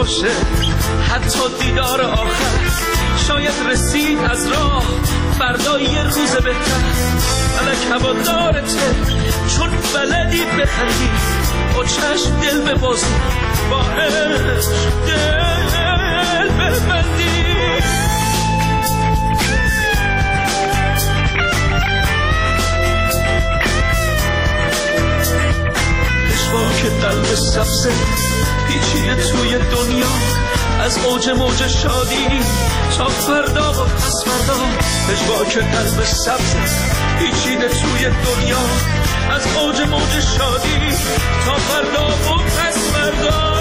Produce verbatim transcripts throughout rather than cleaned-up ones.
باشه حتی دیدار آخر شاید رسید از راه فردا یه روز بهتر فلک هوادارته چون بلدی بخندی با چشم دل ببازی با عشق دل ببندی که قلب سبزه پیچیده توی دنیا از اوج موج شادی تا فردا و پس فردا پژواک قلب سبزه پیچیده توی دنیا از اوج موج شادی تا فردا و پس فردا.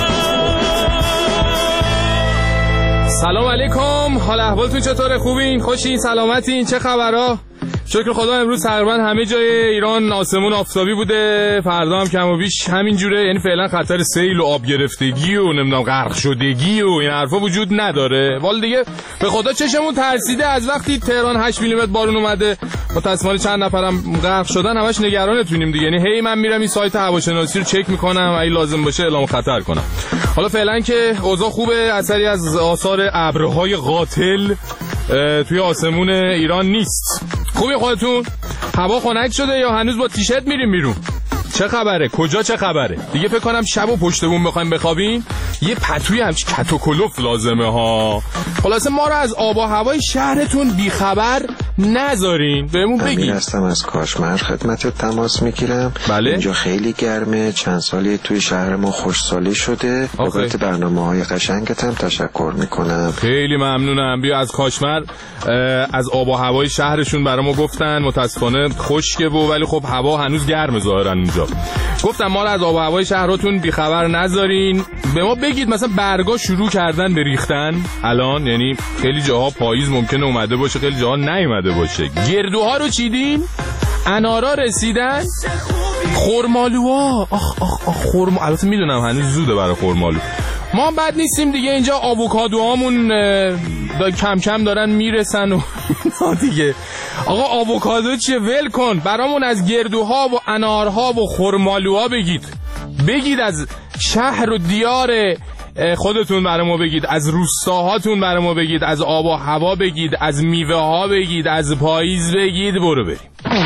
سلام علیکم، حال احوالتون چطوره؟ خوبین؟ خوشین؟ سلامتین؟ چه خبرها؟ شکر خدا امروز تقریبا همه جای ایران آسمون آفتابی بوده، فردا هم کم و بیش همین جوره، یعنی فعلا خطر سیل و آب گرفتگی و نمیدونم غرق شدگی و این حرفا وجود نداره. ولی دیگه به خدا چشمون ترسیده از وقتی تهران هشت میلیمتر بارون اومده، متأسفانه چند نفرم غرق شدن، همش نگرانتونیم دیگه. یعنی هی من میرم این سایت هواشناسی رو چک میکنم، اگه لازم باشه اعلام خطر کنم. حالا فعلا که اوضاع خوبه، اثری از آثار ابرهای قاتل توی آسمون ایران نیست. خوبی خودتون؟ هوا خنک شده یا هنوز با تیشرت میریم بیرون؟ چه خبره؟ کجا چه خبره؟ دیگه فکر کنم شب و پشت بوم بخوایم بخوابیم یه پتوی همچی کت و کلوف لازمه ها. خلاصه ما رو از آب و هوای شهرتون بیخبر نذارین، بهمون بگین. من هستم از کاشمر، خدمت تماس میگیرم. بله؟ اینجا خیلی گرمه، چند سالی توی شهر ما خوشسالی شده. بابت برنامه‌های قشنگت هم تشکر میکنم. خیلی ممنونم. بیا از کاشمر از آب و هوای شهرشون برامو گفتن، متاسفانه خشکه و ولی خب هوا هنوز گرمه ظاهرا اونجا. گفتم ما رو از آب و هوای شهرتون بیخبر نذارین، به ما بگید مثلا برگا شروع کردن به ریختن الان، یعنی خیلی جاها پاییز ممکنه اومده باشه، خیلی جاها نیومده باشه. گردوها رو چیدین؟ انارا رسیدن؟ خرمالوها آخ آخ آخ خرم البته میدونم هنوز زوده برای خرمالو. ما بد نیستیم دیگه، اینجا آووکادوهامون کم کم دارن میرسن و دیگه. آقا آووکادو چیه؟ ول کن، برامون از گردوها و انارها و خرمالوها بگید. بگید از شهر و دیار خودتون برای ما بگید، از روستاهاتون برای ما بگید، از آب و هوا بگید، از میوه ها بگید، از پاییز بگید. برو بریم.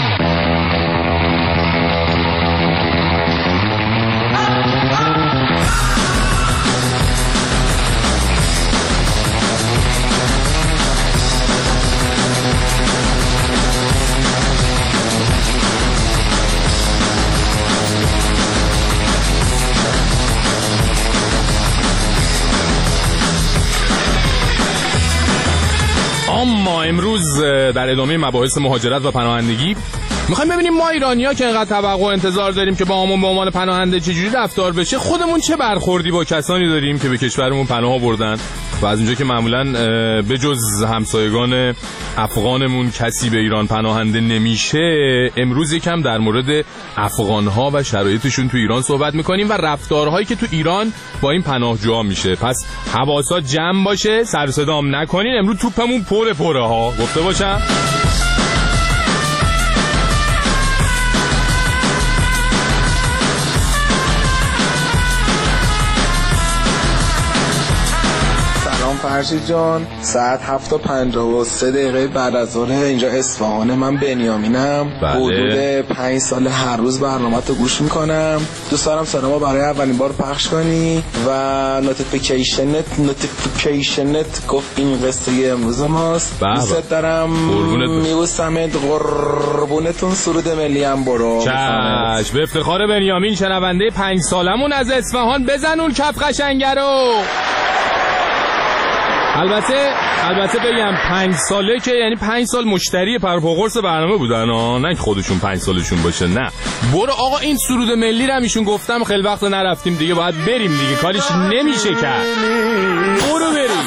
اما امروز در ادامه مباحث مهاجرت و پناهندگی میخوایم ببینیم ما ایرانی‌ها که اینقدر توقع و انتظار داریم که با همون به عنوان پناهنده چجوری رفتار بشه، خودمون چه برخوردی با کسانی داریم که به کشورمون پناه آوردن و از اونجا که معمولاً به جز همسایگان افغانمون کسی به ایران پناهنده نمیشه، امروز یکم در مورد افغان‌ها و شرایطشون تو ایران صحبت میکنیم و رفتارهایی که تو ایران با این پناهجوها میشه. پس حواسات جمع باشه، سر و صدام نکنین، امروز توپمون پره پره ها، گفته باشم. فرشید جان، ساعت هفت و پنجاه و سه دقیقه بعد از ظهر اینجا اصفهان. من بنیامینم، حدود پنج سال هر روز برنامه تو گوش میکنم. دوست دارم سلامو برای اولین بار پخش کنی و نوتیفیکیشنت نوتیفیکیشنت گفت این قصه امروز ماست. دوست دارم، میبوسمت، قربونتون، سرود ملی هم برو. چشم، به افتخار بنیامین شنونده پنج سالمون از اصفهان. بزن اون کف قشنگه رو. البته البته بگم پنج ساله که یعنی پنج سال مشتری پرپاقرص برنامه بودن ها، نه خودشون پنج سالشون باشه. نه برو آقا، این سرود ملی رو همیشون گفتم، خیلی وقت نرفتیم دیگه، باید بریم دیگه، کاریش نمیشه کرد. برو بریم.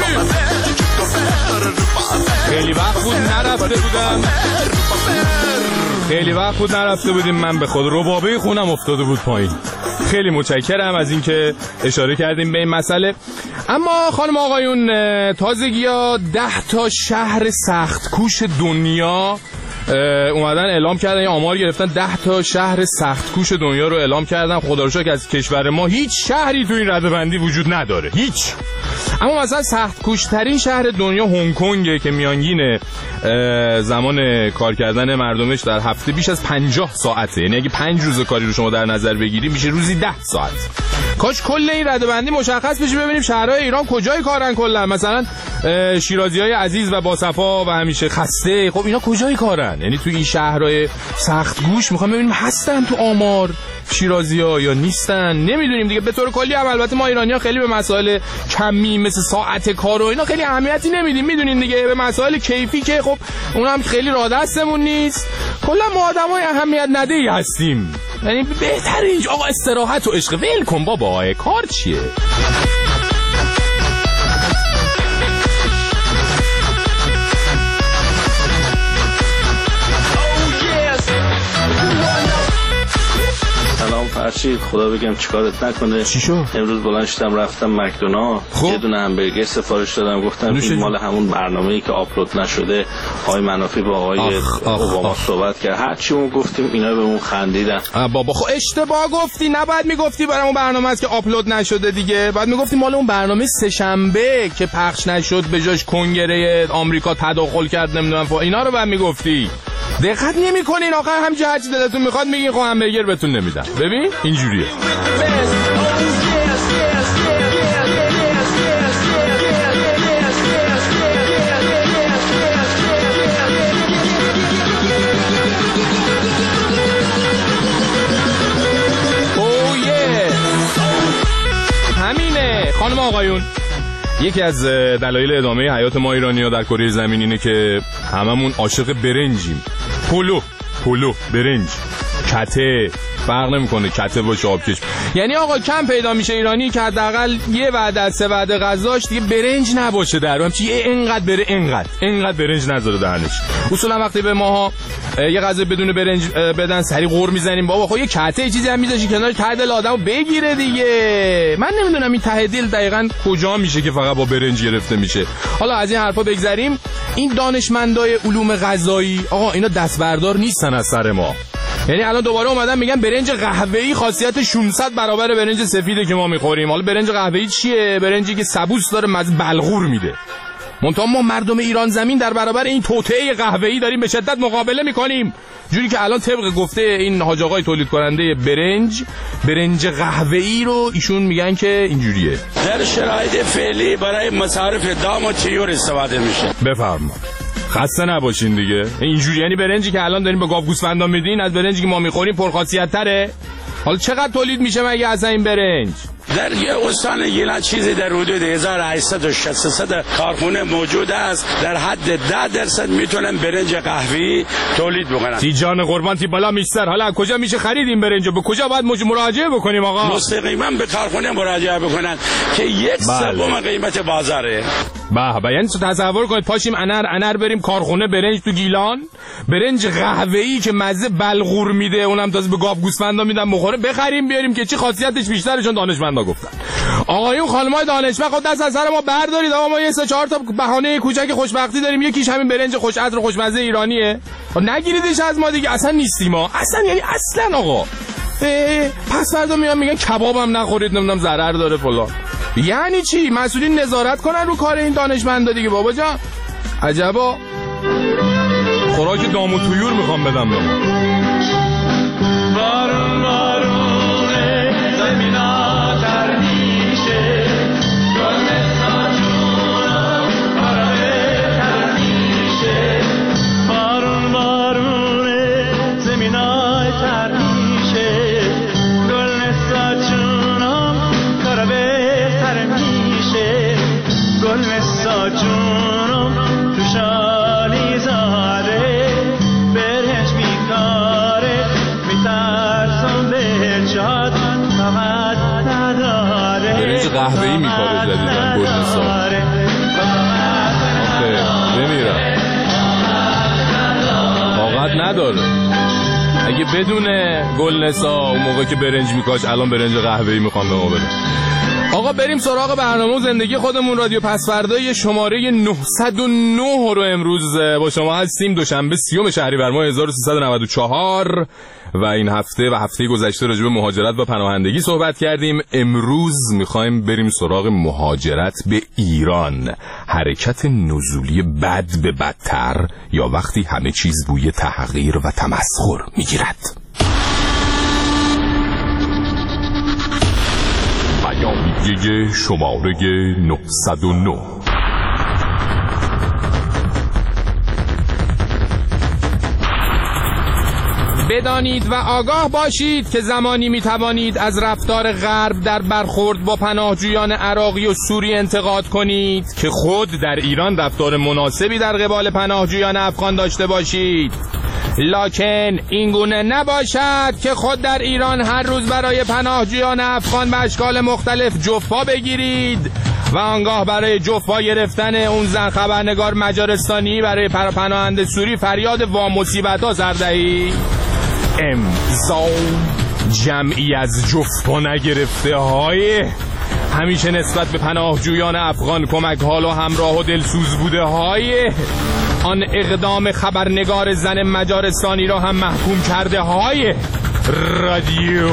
خیلی وقت بود نرفته بودم. خیلی وقت بود نرفته بودیم. من به خود ربابه خونم افتاده بود پایین. خیلی متشکرم از اینکه اشاره کردیم به این مسئله. اما خانم آقایون، تازگی‌ها ده تا شهر سخت کوش دنیا اومدن اعلام کردن، یا آمار گرفتن، ده تا شهر سخت کوش دنیا رو اعلام کردن. خدا رو شکر از کشور ما هیچ شهری تو این رده‌بندی وجود نداره، هیچ. اما مثلا سخت کوش ترین شهر دنیا هنگ کنگه که میانگین زمان کار کردن مردمش در هفته بیش از پنجاه ساعته. یعنی اگه پنج روز کاری رو شما در نظر بگیری میشه روزی ده ساعت. کاش کل این رده‌بندی مشخص بشه، ببینیم شهرهای ایران کجای کارن کلا. مثلا شیرازیای عزیز و باصفا و همیشه خسته، خب اینا کجای کارن؟ یعنی تو این شهرهای سخت گوش میخوام ببینیم هستن تو آمار شیرازی‌ها یا نیستن، نمیدونیم دیگه. به طور کلی هم البته ما ایرانی‌ها خیلی به مسائل کمی مثل ساعت کار و اینا خیلی اهمیتی نمیدیم، میدونین دیگه. به مسائل کیفی که خب اونم هم خیلی راه دستمون نیست. کلا ما آدمای اهمیت ندهی هستیم. یعنی بهتره اینجا آقا استراحت و عشق ول کن بابا، کار چیه؟ سلام فرشید، خدا بگم چیکارت نکنه. چی شو؟ امروز بلند شدم رفتم مکدونالد، یه دونه همبرگر سفارش دادم، گفتم این مال همون برنامه‌ای که آپلود نشده. آقای منافی با آقای اوباما صحبت کرد، هر چی اون گفتیم اینا به اون خندیدن. بابا خب اشتباه گفتی، نباید میگفتی برام برنامه است که آپلود نشده دیگه. بعد میگفتی مال اون برنامه سه شنبه که پخش نشد، به جاش کنگره آمریکا تداخل کرد، نمیدونم اینا رو بعد میگفتی. دقت نمی‌کنین آخر هم جهت دلتون میخواد میگین خب همبرگر بهتون نمیدم. ببین اینجوریه. همینه خانم آقایون. یکی از دلایل ادامه حیات ما ایرانی‌ها در کره زمین اینه که هممون عاشق برنجیم. پلو پلو برنج کته، فرق نمیکنه کته باشه آبکش. یعنی آقا کم پیدا میشه ایرانی که حداقل یه وعده از سه وعده غذاش دیگه برنج نباشه در هم. چی اینقدر بره اینقدر اینقدر برنج نذاره دهنش. اصولا وقتی به ماها یه غذا بدون برنج بدن سری غور میزنیم بابا. خب یه کته یه چیزی هم میذاشی کنار ته دل آدمو بگیره دیگه. من نمیدونم این ته دل دقیقاً کجا میشه که فقط با برنج گرفته میشه. حالا از این حرفا بگذریم. این دانشمندای علوم غذایی آقا اینا دست بردار نیستن از سر ما. یعنی الان دوباره اومدن میگن برنج قهوه‌ای خاصیت ششصد برابر برنج سفیده که ما میخوریم. حالا برنج قهوه‌ای چیه؟ برنجی که سبوس داره مزه بلغور میده. منتها ما مردم ایران زمین در برابر این توطئه قهوه‌ای داریم به شدت مقابله میکنیم. جوری که الان طبق گفته این حاج آقای تولید کننده برنج، برنج قهوه‌ای رو ایشون میگن که اینجوریه. در شرایط فعلی برای مصارف دام و طیور استفاده میشه. بفرما. خسته نباشین دیگه. اینجوری یعنی برنجی که الان داریم به گاو گوسفندا میدین از برنجی که ما میخوریم پرخاصیت تره. حالا چقدر تولید میشه مگه اصلا این برنج؟ در یه استان گیلان چیزی در حدود هزار و هشتصد و شصت کارخونه موجود است. در حد ده درصد میتونن برنج قهوه‌ای تولید بکنن. تی جان قربان تی بالا میستر. حالا کجا میشه خرید این برنجو؟ به کجا باید مراجعه بکنیم آقا؟ مستقیما به کارخونه مراجعه بکنن که یک سوم قیمت بازاره. به به، یعنی تصور کنید پاشیم انر انر بریم کارخونه برنج تو گیلان، برنج قهوه‌ای که مزه بلغور میده، اونم تازه به گاو گوسفندا میدن بخوره، بخریم بیاریم که چی خاصیتش بیشتره. چون دانشمندا گفتن. آقایون خانمای دانشمند خود دست از سر ما بردارید. آقا ما یه سه چهار تا بهانه کوچک خوشبختی داریم، یکیش همین برنج خوش عطر و خوشمزه ایرانیه. نگیریدش از ما دیگه، اصلا نیستیم ما اصلا. یعنی اصلا آقا پس فردا میان میگن کبابم نخورید، نمیدونم ضرر داره فلان. یعنی چی؟ مسئولین نظارت کنن رو کار این دانشمندا دیگه بابا جان. عجبا. خوراک دام و طیور میخوام بدم به ما. بارون بارونه زمینا تر میشه، گل ساجونم آرامه تر میشه. بارون بارونه زمینا تر میشه، گل ساجونم آرامه تر میشه. گل ساجونم تو شالی زاده برنج میکاره، میترسم به جاد فقط نداره. برنج قهوه‌ای میکاره جدیدن گل ساج. آخه بمیرم طاقت نداره. اگه بدون گلنسا اون موقع که برنج میکاش الان برنج قهوه‌ای میخوام به ما بده. آقا بریم سراغ برنامه و زندگی خودمون. رادیو پسفردای شماره نهصد و نه رو امروز با شما هستیم. دوشنبه سیوم شهریور ماه هزار و سیصد و نود و چهار و این هفته و هفته گذشته راجع به مهاجرت و پناهندگی صحبت کردیم. امروز میخوایم بریم سراغ مهاجرت به ایران، حرکت نزولی بد به بدتر یا وقتی همه چیز بوی تحقیر و تمسخر میگیرد. بیانیه شماره نهصد و نه. بدانید و آگاه باشید که زمانی میتوانید از رفتار غرب در برخورد با پناهجویان عراقی و سوری انتقاد کنید که خود در ایران رفتار مناسبی در قبال پناهجویان افغان داشته باشید، لکن اینگونه نباشد که خود در ایران هر روز برای پناهجویان افغان به اشکال مختلف جفا بگیرید و آنگاه برای جفا گرفتن اون زن خبرنگار مجارستانی برای پناهنده سوری فریاد وا مصیبت ها سر دهید. امضا جمعی از جفا نگرفته های همیشه نسبت به پناهجویان افغان کمک حال و همراه و دلسوز بوده های آن اقدام خبرنگار زن مجارستانی را هم محکوم کرده های رادیو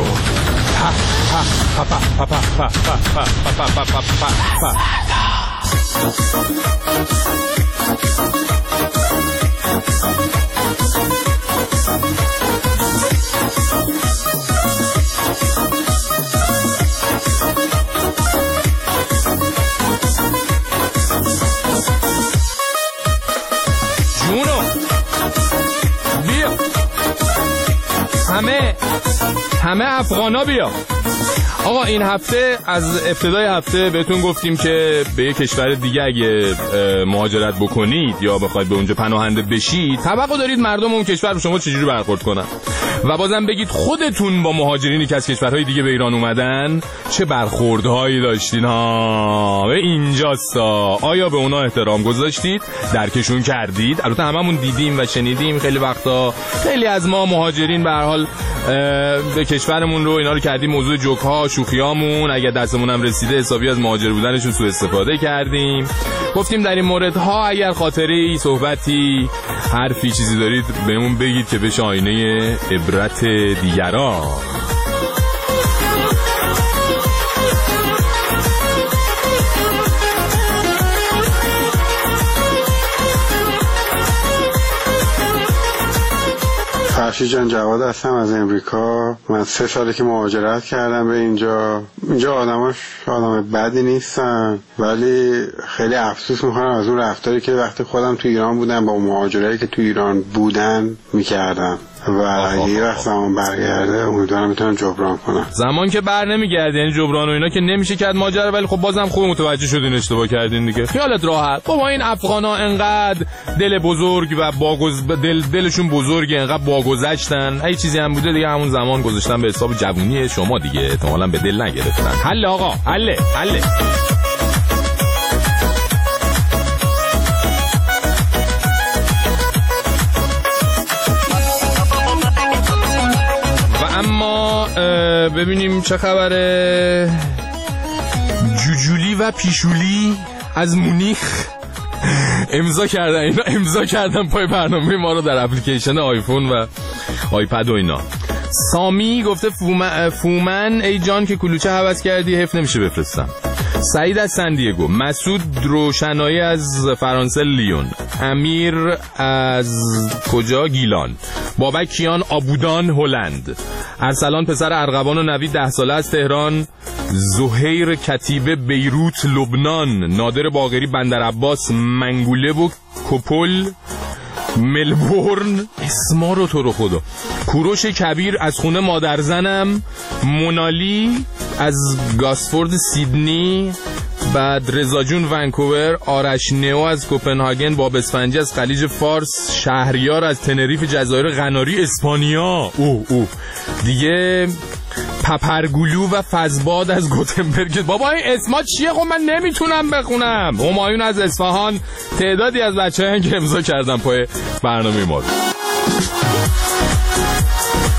همه همه افغانا بیا. آقا این هفته از ابتدای هفته بهتون گفتیم که به یک کشور دیگه اگه مهاجرت بکنید یا بخواید به اونجا پناهنده بشید توقع دارید مردم اون کشور به شما چجوری برخورد کنن و بازم بگید خودتون با مهاجرینی که از کشورهای دیگه به ایران اومدن چه برخوردهایی داشتین ها. به اینجاستا آیا به اونا احترام گذاشتید، درکشون کردید؟ البته هممون دیدیم و شنیدیم خیلی وقتا خیلی از ما مهاجرین به هر حال به کشورمون رو اینا رو کردیم موضوع جوک ها شوخیامون، اگه دستمون هم رسیده حسابی از مهاجر بودنشون سوء استفاده کردیم. گفتیم در این موردها اگر خاطری، صحبتی، حرفی، چیزی دارید بهمون بگید که بشه آینه عبرت دیگران. فرشید جان، جواد هستم از امریکا. من سه ساله که مهاجرت کردم به اینجا. اینجا آدماش آدم بدی نیستن ولی خیلی افسوس میکنم از اون رفتاری که وقتی خودم تو ایران بودم با مهاجرایی که تو ایران بودن میکردم و اگه یه وقت زمان برگرده امیدوارم بتونم جبران کنم. زمان که بر نمیگرده یعنی جبران و اینا که نمیشه کرد ماجرا، ولی خب بازم خوب متوجه شدین اشتباه کردین دیگه. خیالت راحت. بابا این افغانا انقدر دل بزرگ و باگز دل دلشون بزرگه، انقدر باگذشتن، هیچ چیزی هم بوده دیگه همون زمان گذاشتن به حساب جوونی شما دیگه، احتمالاً به دل نگرفتن. حل آقا، حل حل. اما ببینیم چه خبره. جوجولی و پیشولی از مونیخ امضا کردن، اینا امضا کردن پای برنامه ما رو در اپلیکیشن آیفون و آیپد و اینا. سامی گفته فومن, فومن ای جان که کلوچه حوض کردی حیف نمیشه بفرستم. سعید از سندیگو، مسعود روشنایی از فرانسه لیون، امیر از کجا گیلان، بابک کیان آبودان هلند، ارسلان پسر ارغوان و نوید ده ساله از تهران، زهیر کتیبه بیروت لبنان، نادر باقری بندر عباس منگوله و کپل ملبورن، اسما رو تو رو خدا، کوروش کبیر از خونه مادرزنم، منالی از گاسفورد سیدنی، بعد رضا جون ونکوور، آرش نئو از کوپنهاگن، باب اسفنجی از خلیج فارس، شهریار از تنریف جزایر قناری اسپانیا، اوه اوه دیگه، پپرگولو و فزباد از گوتنبرگ. بابا این اسما چیه؟ خب من نمیتونم بخونم. همایون از اصفهان، تعدادی از بچه‌ها که امضا کردن پای برنامه ما.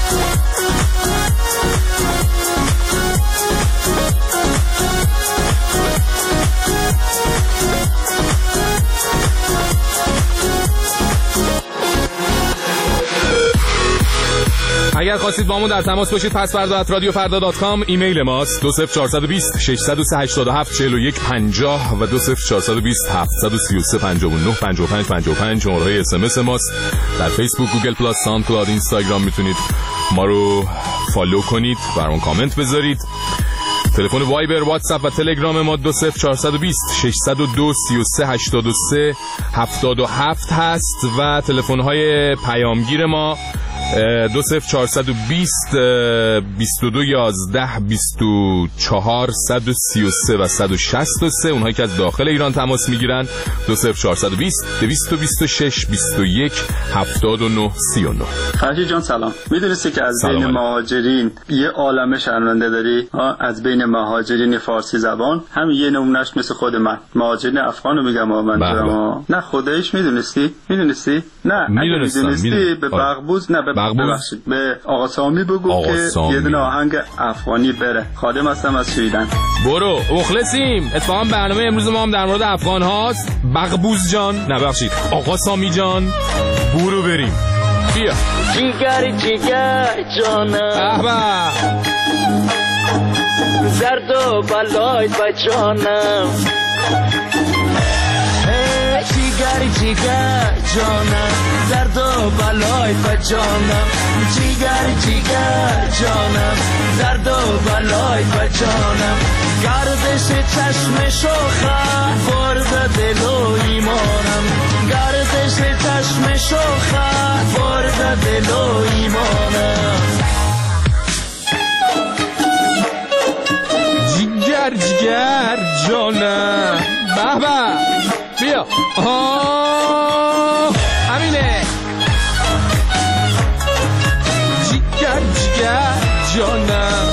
اگر خواستید با همون در تماس باشید پس فردا ات رادیو فردا دات کام ایمیل ماست دو صفر چهار دو صفر شش صفر سه هشت هفت چهار یک پنجاه و دو صفر چهار دو صفر هفت سه سه پنج نه پنج پنج پنج پنج شماره اس ام اس ماست. در فیسبوک، گوگل پلاس، ساوند کلاود، اینستاگرام میتونید ما رو فالو کنید، برامون کامنت بذارید. تلفن وایبر، واتساپ و تلگرام ما دو صفر چهار دو صفر شش صفر دو سه سه هشت سه هفت هفت هست و تلفن های پیامگیر ما دو صفر چهار دو صفر بیست و دو یازده بیست و چهار صد و سی و سه و صد و شصت و سه. اونهایی که از داخل ایران تماس میگیرن دو صفر چهار دو صفر دویست و بیست و شش بیست و یک هفتاد و نه سی و نه. فرشید جان سلام. میدونستی که از بین مهاجرین یه عالمه شنونده داری؟ از بین مهاجرین فارسی زبان همین یه نمونهش مثل خود من، مهاجرین افغانو میگم من دارم. نه خودش میدونستی؟ میدونستی؟ نه میدونستی به بغبوز، نه به ببخشید به آقا سامی بگو آقا که سامی. یه دونه آهنگ افغانی بره. خادم هستم از سویدن. برو مخلصیم. اتفاقا برنامه امروز ما هم در مورد افغان هاست. بغبوز جان، نه ببخشید آقا سامی جان، برو بریم. بیا جیگر جیگر جانم احبا زرد و بلای بجانم جیگر جیگر جانم زرد و بلای بجانم جیگر جیگر جانم زرد و بلای بجانم گردش چشم شوخه برد دل و ایمانم گردش چشم شوخه برد دل و ایمانم جیگر جیگر جانم بابا بیا آه همینه جیگر جیگر جانم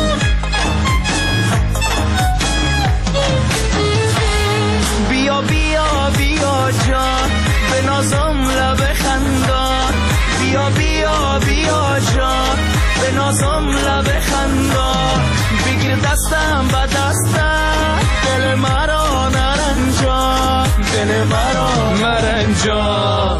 بیا بیا بیا جان به نازم لب خندان بیا بیا بیا جان به نازم لب خندان بگیر دستم با دستم دل مرا نرنجان دل مرا مرنجان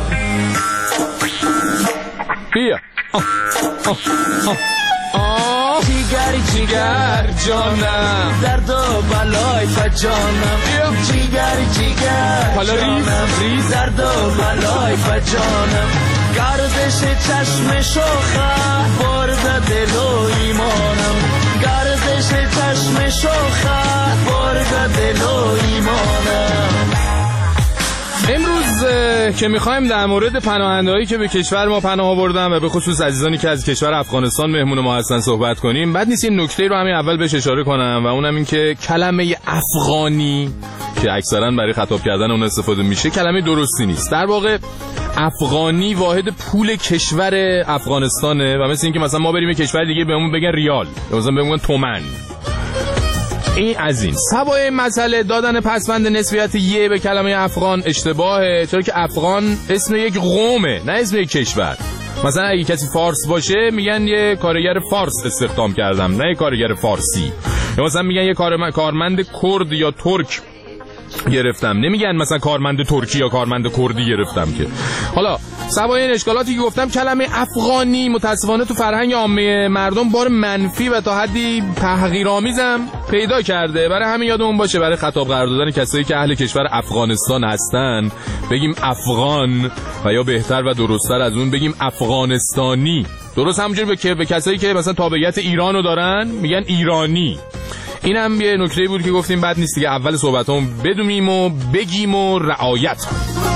بیا آه آه آه جیگر جیگر جانم درد و بلای بجانم جیگر جیگر حالا ریز ریز درد و بلای بجانم گردش چشم شوخه برد دل و ایمانم گردش چشم شوخه برد دل و ایمانم. امروز که میخوایم در مورد پناهندهایی که به کشور ما پناه آوردن و به خصوص عزیزانی که از کشور افغانستان مهمون ما هستن صحبت کنیم، بعد نیست این نکته رو همین اول بهش اشاره کنم و اونم این که کلمه افغانی که اکثرا برای خطاب کردن اون استفاده میشه کلمه درستی نیست. در واقع افغانی واحد پول کشور افغانستانه و مثل این که مثلا ما بریم کشور دیگه بهمون بگن ریال یا مثلا بهمون تومن. این از این سوای مسئله دادن پسوند نسبیت یه به کلمه افغان اشتباهه، چرا که افغان اسم یک قومه نه اسم یک کشور. مثلا اگه کسی فارس باشه میگن یه کارگر فارس استخدام کردم نه یه کارگر فارسی، یا مثلا میگن یه کارمند کرد یا ترک گرفتم، نمیگن مثلا کارمند ترکی یا کارمند کردی گرفتم که. حالا سوای این اشکالاتی که گفتم کلمه افغانی متاسفانه تو فرهنگ عامه مردم بار منفی و تا حدی تحقیرآمیزم پیدا کرده. برای همین یادمون باشه برای خطاب قرار دادن کسایی که اهل کشور افغانستان هستن بگیم افغان و یا بهتر و درست‌تر از اون بگیم افغانستانی. درست همونجوری به به کسایی که مثلا تابعیت ایرانو دارن میگن ایرانی. این هم یه نکته بود که گفتیم بد نیست دیگه اول صحبتام بدونیم و بگیم و رعایت کنیم.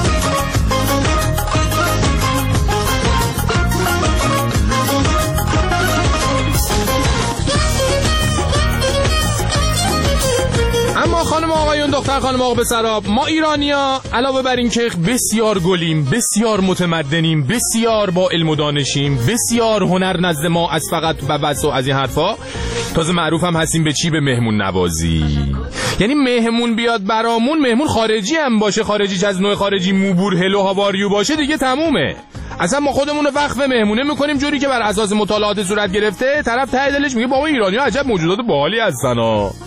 اما خانم آقایون دختر خانم آقا پسرا، ما ایرانیا علاوه بر این که بسیار گلیم، بسیار متمدنیم، بسیار با علم و دانشیم، بسیار هنر نزد ما از فقط و بس و از این حرفا، تازه معروف هم هستیم به چی؟ به مهمون نوازی. یعنی مهمون بیاد برامون، مهمون خارجی هم باشه، خارجی از نوع خارجی موبور هلو هاواریو باشه دیگه تمومه. اصلا ما خودمون رو وقف مهمونه میکنیم جوری که بر اساس مطالعات صورت گرفته طرف ته دلش میگه بابا ایرانی‌ها عجب موجودات باحالی هستن ها.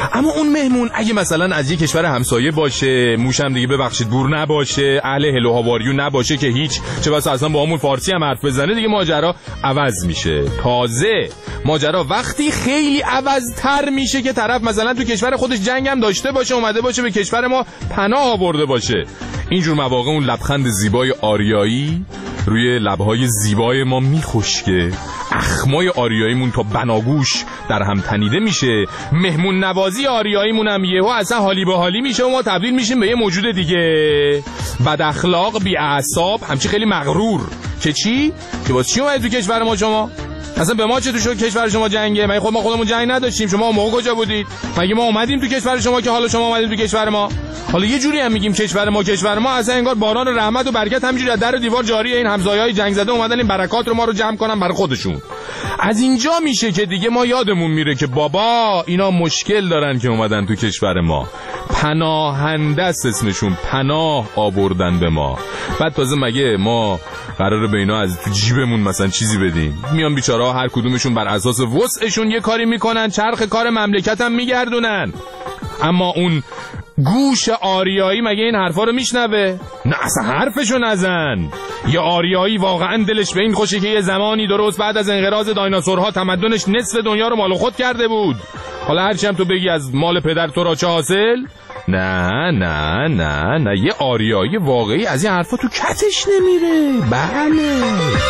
اما اون مهمون اگه مثلا از یک کشور همسایه باشه، موشم دیگه ببخشید بور نباشه، اهل هلو هاواریو نباشه که هیچ، چه بسا اصلا با همون فارسی هم حرف بزنه، دیگه ماجرا عوض میشه. تازه ماجرا وقتی خیلی عوض‌تر میشه که طرف مثلا تو کشور خودش جنگ هم داشته باشه، اومده باشه به کشور ما پناه آورده باشه. اینجور مواقع اون لبخند زیبای آریایی روی لبهای زیبای ما میخشکه، اخمای آریاییمون تا بناگوش در هم تنیده میشه، مهمون نوازی آریاییمون هم یهو اصلا حالی به حالی میشه و ما تبدیل میشیم به یه موجود دیگه بد اخلاق، بی اعصاب، همچی خیلی مغرور. که چی؟ که واسه چی اومدید تو کشور ما شما؟ اصلا به ما چه تو شد کشور شما جنگه؟ مگه خود ما خودمون جنگ نداشتیم؟ شما موقع کجا بودید؟ مگه ما اومدیم تو کشور شما که حالا شما اومدید تو کشور ما؟ حالا یه جوری هم میگیم کشور ما کشور ما، اصلا انگار باران رحمت و برکت همینجوری از در و دیوار جاریه. این همسایه‌های جنگ زده اومدن این برکات رو ما رو جمع کنن برای خودشون. از اینجا میشه که دیگه ما یادمون میره که بابا اینا مشکل دارن که اومدن تو کشور ما، پناهنده است اسمشون، پناه آوردن به ما. بعد تازه مگه ما قراره به اینا از تو جیبمون مثلا چیزی بدیم؟ میان بیچاره‌ها هر کدومشون بر اساس وسعشون یه کاری میکنن، چرخ کار مملکت هم میگردونن. اما اون گوش آریایی مگه این حرفا رو میشنوه؟ نه اصلا حرفشو نزن. یه آریایی واقعا دلش به این خوشه که یه زمانی درست بعد از انقراض دایناسورها تمدنش نصف دنیا رو مال خود کرده بود. حالا هرچی هم تو بگی از مال پدر تو را چه حاصل؟ نه نه نه نه یه آریایی واقعی از این حرفا تو کتش نمیره. بله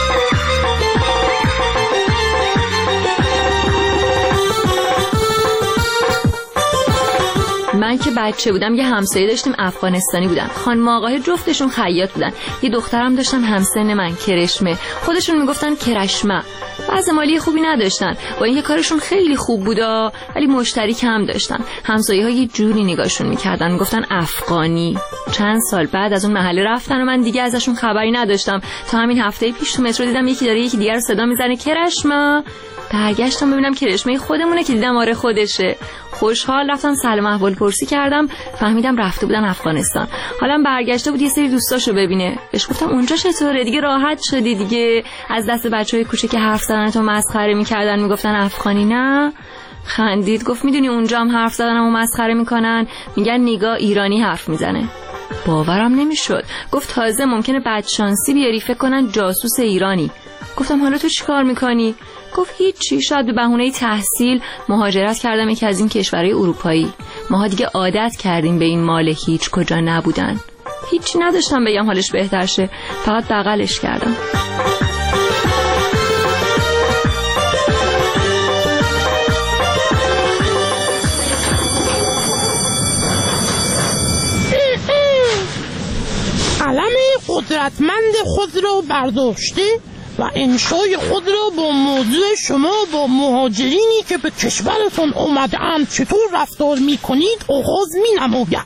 من که بچه بودم یه همسایه داشتیم افغانستانی بودن، خانم آقای جفتشون خیاط بودن، یه دخترم داشتن همسن من، کرشمه، خودشون میگفتن کرشمه. بعض مالی خوبی نداشتن، با اینکه کارشون خیلی خوب بودا ولی مشتری کم داشتن. همسایه‌ها یه جوری نگاهشون میکردن، میگفتن افغانی. چند سال بعد از اون محله رفتن و من دیگه ازشون خبری نداشتم تا همین هفته پیش تو مترو دیدم یکی داره یکی دیگر رو صدا میزنه کرشمه. برگشتم ببینم کرشمه خودمونه که دیدم آره خودشه. خوشحال رفتم سلام احوال پرسی کردم، فهمیدم رفته بودن افغانستان. حالا برگشته بود یه سری دوستاشو ببینه. بهش گفتم اونجا چطوره؟ دیگه راحت شدی دیگه؟ از دست بچهای کوچیک که حرف زدن تو مسخره میکردن میگفتن افغانی نه؟ خندید گفت میدونی اونجا هم حرف زدنمو مسخره میکنن، میگن نگاه ایرانی حرف میزنه. باورم نمیشد. گفت تازه ممکنه بدشانسی بیاری فکر کنن جاسوس ایرانی. گفتم حالا تو چیکار میکنی؟ گفت هیچی، شاید به بهونه تحصیل مهاجرت کردم یکی از این کشورهای اروپایی. ماها دیگه عادت کردیم به این مال هیچ کجا نبودن. هیچی نداشتم بگم حالش بهتر شه، فقط بغلش کردم. علم قدرتمند خود را برداشته و انشای خود را با موضوع شما با مهاجرینی که به کشورتون اومده اند چطور رفتار میکنید آغاز مینماید.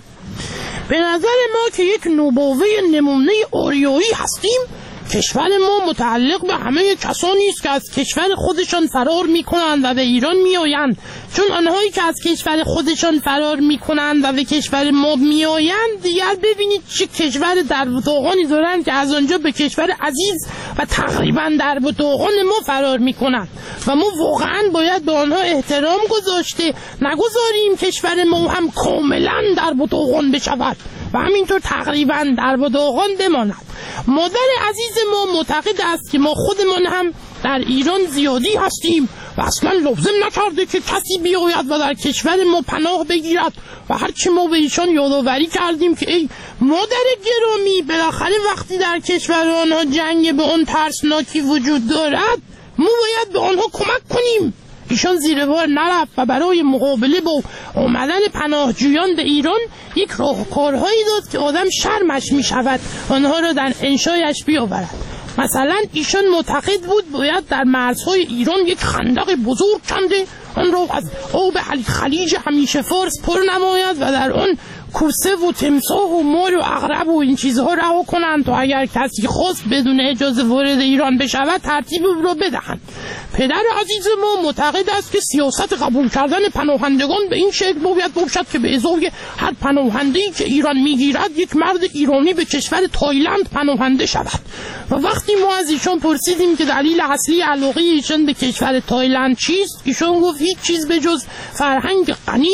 به نظر ما که یک نوباوه نمونه آریایی هستیم. کشور ما متعلق به همه کسانی است که از کشور خودشان فرار میکنند و به ایران میآیند، چون آنهایی که از کشور خودشان فرار میکنند و به کشور ما میآیند دیگر ببینید چه کشور در و داغانی دارند که از آنجا به کشور عزیز و تقریبا در و داغان ما فرار میکنند و ما واقعا باید به آنها احترام گذاشته نگذاریم کشور ما هم کاملا در و داغان بشود و همینطور تقریبا در و داغان بماند. مادر عزیز ما معتقد است که ما خودمان هم در ایران زیادی هستیم و اصلا لازم نکرده که کسی بیاید و در کشور ما پناه بگیرد و هرچی ما به ایشان یادآوری کردیم که ای مادر گرامی بالاخره وقتی در کشور آنها جنگ به آن ترسناکی وجود دارد ما باید به آنها کمک کنیم. ایشان زیر بار نرفت و برای مقابله با آمدن پناهجویان به ایران یک راهکارهایی داد که آدم شرمش می شود آنها را در انشایش بیاورد. مثلا ایشان معتقد بود باید در مرزهای ایران یک خندق بزرگ کنده، آن را از آب خلیج همیشه فارس پر نماید و در آن کوسه و تمساح و مار و عقرب و این چیزها رها کنند تا اگر کسی خواست بدون اجازه وارد ایران بشود ترتیب را بدهند. پدر عزیز ما معتقد است که سیاست قبول کردن پناهندگان به این شکل باید باشد که به ازای هر پناهنده‌ای که ایران میگیرد یک مرد ایرانی به کشور تایلند پناهنده شود. و وقتی ما از ایشان پرسیدیم که دلیل اصلی علاقه ایشان به کشور تایلند چیست، ایشان گفت هیچ چیز به جز فرهنگ غنی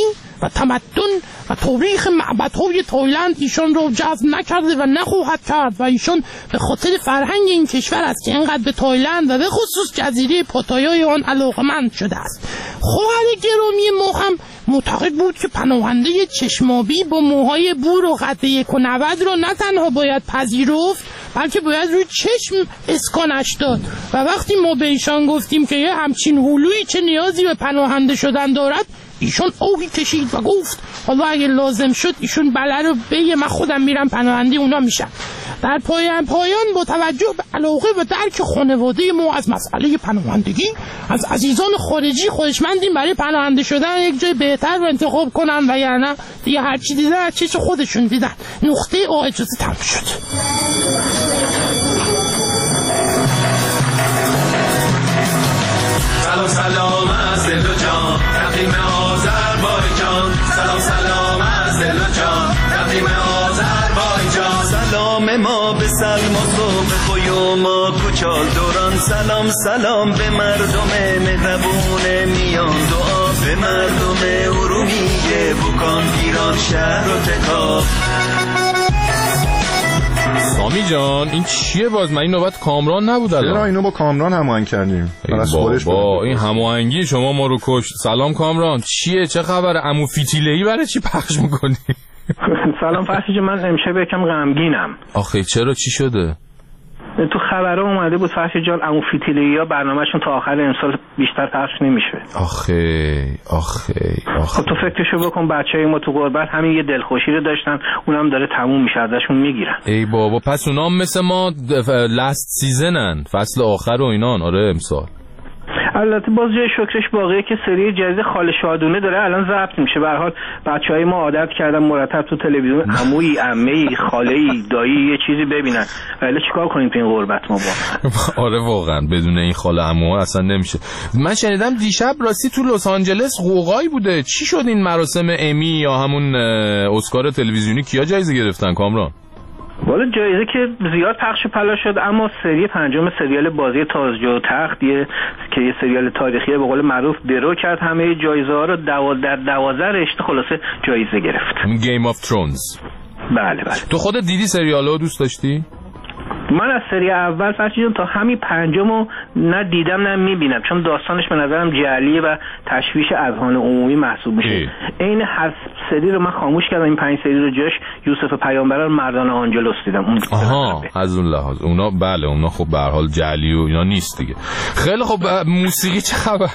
و تمدن و تاریخ معبدهای تایلند ایشان را جذب نکرده و نخواهد کرد و ایشان به خاطر فرهنگ این کشور است که اینقدر به تایلند و به خصوص جزیره پاتایای آن علاقمند شده است. خواهر گرامی ما هم معتقد بود که پناهنده چشمابی با موهای بور و قد یک و نود را نه تنها باید پذیرفت بلکه باید روی چشم اسکانش داد و وقتی ما به ایشان گفتیم که یه همچین هلویی چه نیازی به پناهنده شدن دارد ایشان آهی کشید و گفت حالا اگه لازم شد ایشون بله رو بگه من خودم میرم پناهنده اونا میشم. در پایان پایان با توجه به علاقه و درک خانواده ما از مسئله پناهندگی از عزیزان خارجی خواهشمندیم برای پناهنده شدن یک جای بهتر رو انتخاب کنن و یعنی دیگه هر چی دیدن از چیز خودشون دیدن. نقطه آ اجازه تمام شد. سلام سلام از دل و جان تقدیم آذربایجان. سلام سلام از دل و جان تقدیم آذربایجان. سلام ما به سلمات و به خویوما کوچال دوران. سلام سلام به مردم مهربون میان دعا به مردم ارومیه بوکان گیران شهر و تکاب. سامی جان این چیه باز؟ من این نوبت کامران نبود الان. چرا اینو با کامران هماهنگ کردیم؟ با, با این هماهنگی شما ما رو کشت. سلام کامران چیه چه خبره؟ عمو فیتیله‌ای برای چی پخش میکنی؟ سلام فرشی جان، من امشب یکم غمگینم. آخه چرا چی شده؟ تو خبرها اومده بود فرشی جان عمو فیتیله‌ای برنامه‌شون تا آخر امسال بیشتر پخش نمیشه. آخه آخه آخه خب تو فکرشو بکن بچهای ما تو غربت همین یه دلخوشی رو داشتن اونم داره تموم میشه ازشون میگیرن. ای بابا پس اونام مثل ما لاست سیزنن فصل آخر و اینان. آره امسال البته باز جای شکرش باقیه که سری جدید خاله شادونه داره الان ضبط میشه. به هر حال بچهای ما عادت کردن مرتب تو تلویزیون عمویی عمه‌ای خاله‌ای دایی یه چیزی ببینن. ولی چیکار کنیم تو این غربت ما واقعا؟ آره واقعا بدون این خاله عموها اصلا نمیشه. من شنیدم دیشب راستی تو لس آنجلس قوقایی بوده. چی شد این مراسم امی یا همون اسکار تلویزیونی کیا جایزه گرفتن کامران؟ والا جایزه که زیاد پخش و پلا شد اما سری پنجم سریال بازی تاج و تخت یه که یه سریال تاریخیه به قول معروف درو کرد همه جایزه ها رو دو... در دوازده رشته خلاصه جایزه گرفت. گیم آف ترونز. بله بله. تو خودت دیدی سریالو دوست داشتی؟ من از سری اول فرشیدم تا همین پنجمو نه دیدم نه میبینم چون داستانش به نظرم جعلیه و تشویش اذهان عمومی محسوب میشه. این هر سری رو من خاموش کردم این پنج سری رو جاش یوسف پیامبران مردان آنجلوس دیدم. اون آها از اون لحاظ اونا بله اونا خب به هر حال جعلی و اینا نیست دیگه. خیلی خب موسیقی چه خبر؟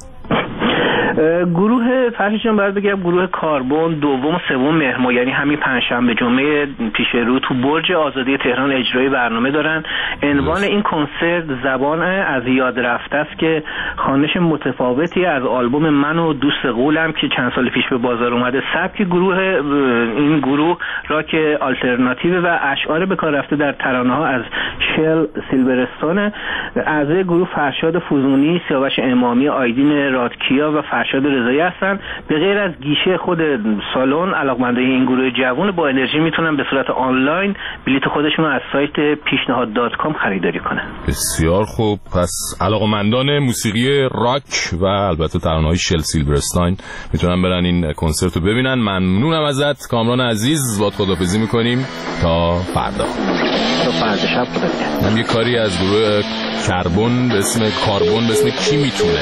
گروه فرشی جان باید بگم گروه کاربن دوم و سوم مهر ماه یعنی همین پنجشنبه جمعه پیش رو تو برج آزادی تهران اجرای برنامه دارن. عنوان این کنسرت زبان از یاد رفته است که خوانش متفاوتی از آلبوم من و دوست قولم که چند سال پیش به بازار اومده. سبک گروه این گروه راک آلترناتیو و اشعار به کار رفته در ترانه‌ها از شل سیلورستون. اعضای گروه فرشاد فوزونی، سیاوش امامی، آیدین رادکیا و فرشاد رضایی هستن. به غیر از گیشه خود سالن علاقمندای این گروه جوان با انرژی میتونن به صورت آنلاین بلیط خودشون رو از سایت پیشنهاد دات کام خریداری کنن. بسیار خوب. پس علاقمندان موسیقی راک و البته ترانه‌های شل سیلورستون میتونن برن این کنسرت رو ببینن. ممنونم ازت کامران عزیز. با خداحافظی میکنیم تا فردا. تا فردا شب خدا. من یه کاری از گروه کربن به اسم کاربن به اسم کی میتونه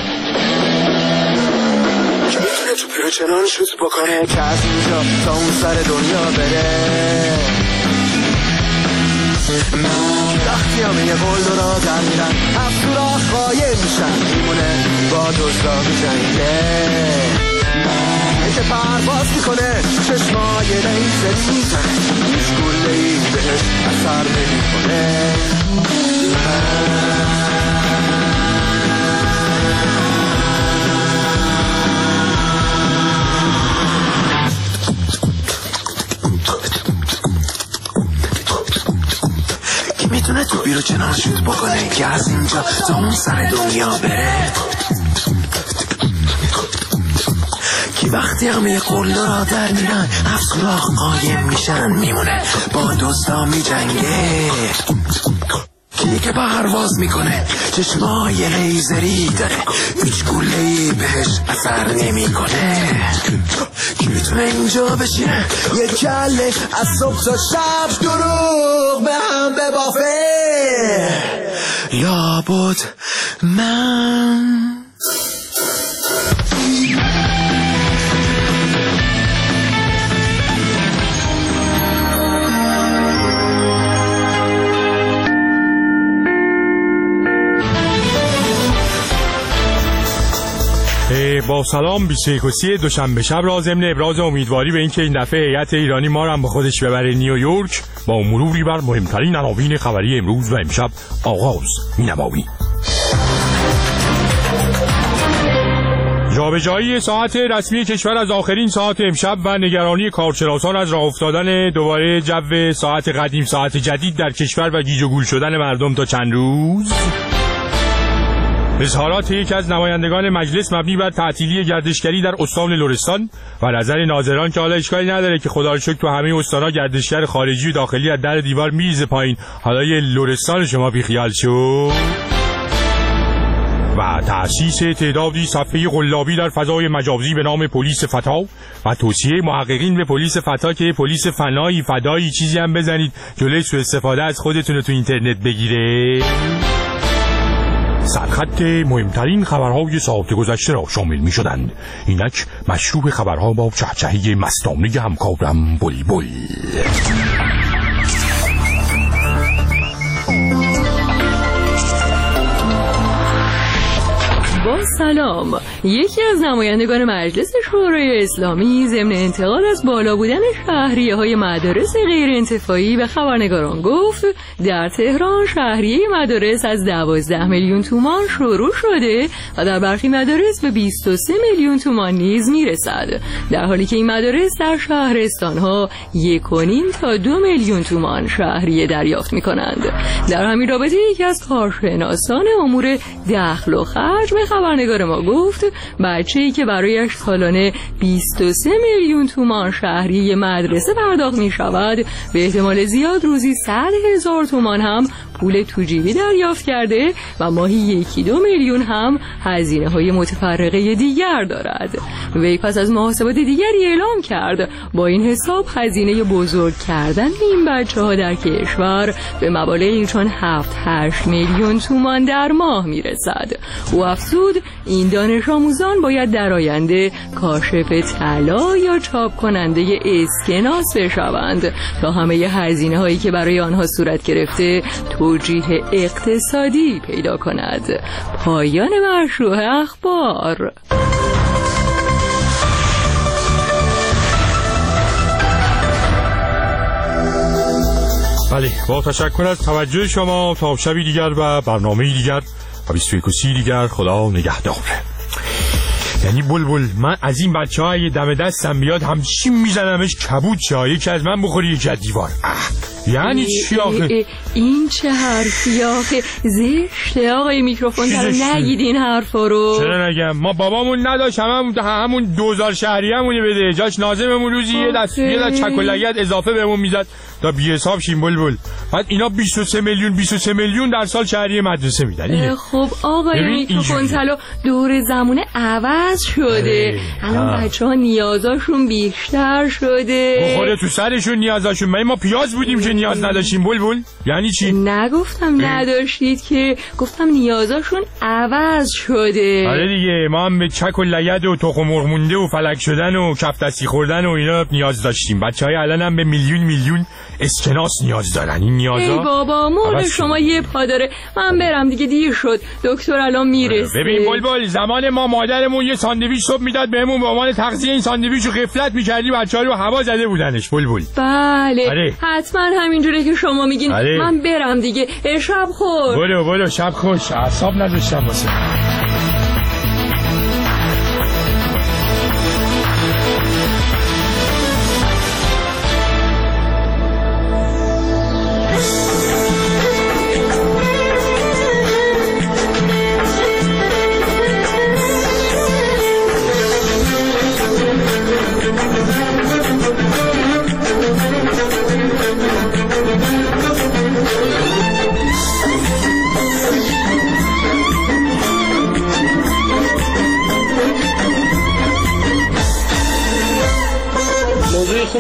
تو پیو چنان شوت بکنه که از اینجا تا اون سر دنیا بره. وقتی همه قول را در میرن افسورا خواهی میشن میمونه با دوستا میجنگه که پرواز میکنه چشمای لیزر میزنه هیچ گله‌ای بهش اثر نمیکنه. میتونه تو بیرو چنان شوت بکنه که از اینجا تا اون سر دنیا بره. کی وقتی همه قلدر را در میرن افسوراخ قایم میشن میمونه با دوستا میجنگه. کی که پرواز میکنه چشمای لیزری داره هیچ گله‌ای بهش اثر نمیکنه. کی میتونه اینجا بشینه یه کله از صبح تا شب دروغ به هم ببافه لابد من با سلام بیست و یک و سی دوشنبه شب را ضمن ابراز امیدواری به اینکه این دفعه هیئت ایرانی ما را هم به خودش ببره نیویورک با مروری بر مهمترین عناوین خبری امروز و امشب آغاز می‌نماییم. جابجایی ساعت رسمی کشور از آخرین ساعت امشب و نگرانی کارشناسان از راه افتادن دوباره جو ساعت قدیم ساعت جدید در کشور و گیج و گول شدن مردم تا چند روز. اظهارات یکی از نمایندگان مجلس مبنی بر تعطیلی گردشگری در استان لرستان و نظر ناظران که حالا اشکالی نداره که خدا رو شکر تو همه استان‌ها گردشگر خارجی و داخلی از در دیوار میریزه پایین، حالا یه لرستان شما بیخیال شو. و تأسیس تعدادی صفحه قلابی در فضای مجازی به نام پلیس فتا و توصیه محققین به پلیس فتا که پلیس فنایی فدایی چیزی هم بزنید جلوی سوء استفاده از خودتون رو تو اینترنت بگیره. سرخط مهمترین خبرهای ساعت گذشته را شامل می شدند. اینک مشروع خبرها با چهچهی مستانه همکارم بلبل. با سلام. یکی از نمایندگان مجلس شورای اسلامی ضمن انتقاد از بالا بودن شهریه های مدارس غیر انتفاعی به خبرنگاران گفت در تهران شهریه مدارس از دوازده میلیون تومان شروع شده و در برخی مدارس به بیست و سه میلیون تومان نیز میرسد، در حالی که این مدارس در شهرستان ها یک و نیم تا دو میلیون تومان شهریه دریافت می کنند. در همین رابطه یکی از کارشناسان امور دخل و خرج به خبرنگار ما گفت بچه‌ای که برایش سالانه بیست و سه میلیون تومان شهریه مدرسه پرداخت می شود به احتمال زیاد روزی صد هزار تومان هم پول توجیبی دریافت کرده و ماهی یکی دو میلیون هم هزینه های متفرقه دیگر دارد. وی پس از محاسبات دیگری اعلام کرد با این حساب هزینه بزرگ کردن این بچه ها در کشور به مبالغی چون هفت هشت میلیون تومان در ماه می رسد. او افزود این دانش آموزان باید در آینده کاشف طلا یا چاپ کننده اسکناس بشوند تا همه هزینه هایی که برای آنها صورت گرفته توجیه اقتصادی پیدا کند. پایان مشروع اخبار. بله، با تشکر از توجه شما تا شبی دیگر و برنامه دیگر و بیست و یک و سی دیگر. خدا نگهدار. یعنی بلبل من از این بچه های دم دستم بیاد همچین میزنمش کبود شه، یکی از من بخوری یکی از دیوار. یعنی چی آخه؟ این چه حرفی آخه؟ زشته آقای میکروفون دارو نگید این حرفا رو. چرا نگم؟ ما بابامون نداشت همون همون دوزار شهریه‌مونی بده، جاش ناظممون روزی یه دست یه دست چک و لگد اضافه بهمون میزد تا بی حساب شیم بلبل. بعد اینا بیست و سه میلیون بیست و سه میلیون در سال شهریه مدرسه میدن. خب آقای میکروفون طلا دور زمونه عوض شده، الان بچه‌ها نیازاشون بیشتر شده. بخوره تو سرشون نیازاشون. ما ما پیاز بودیم که نیاز نداشتیم بلبل. یعنی چی؟ نگفتم نداشتید که، گفتم نیازاشون عوض شده. آره دیگه، ما هم به چک و لگد و تخم مرغ مونده و فلک شدن و کف دستی خوردن و اینا نیاز داشتیم. بچهای الان هم به میلیون میلیون اسکناس نیاز دارن. این نیازا ای بابا مرد شما یه پا داره. من برم دیگه، دیر شد، دکتر الان میرسه. ببین بلبل، زمان ما مادرمون یه ساندویچ صبح میداد بهمون به عنوان تغذیه. این ساندویچو غفلت میکردیم، بچه‌ها رو هوا زده بودنش بلبل. بله آره. حتما همینجوری که شما میگین. آره. من برم دیگه، شب خوش. برو برو شب خوش. اعصاب نداشتم واسه.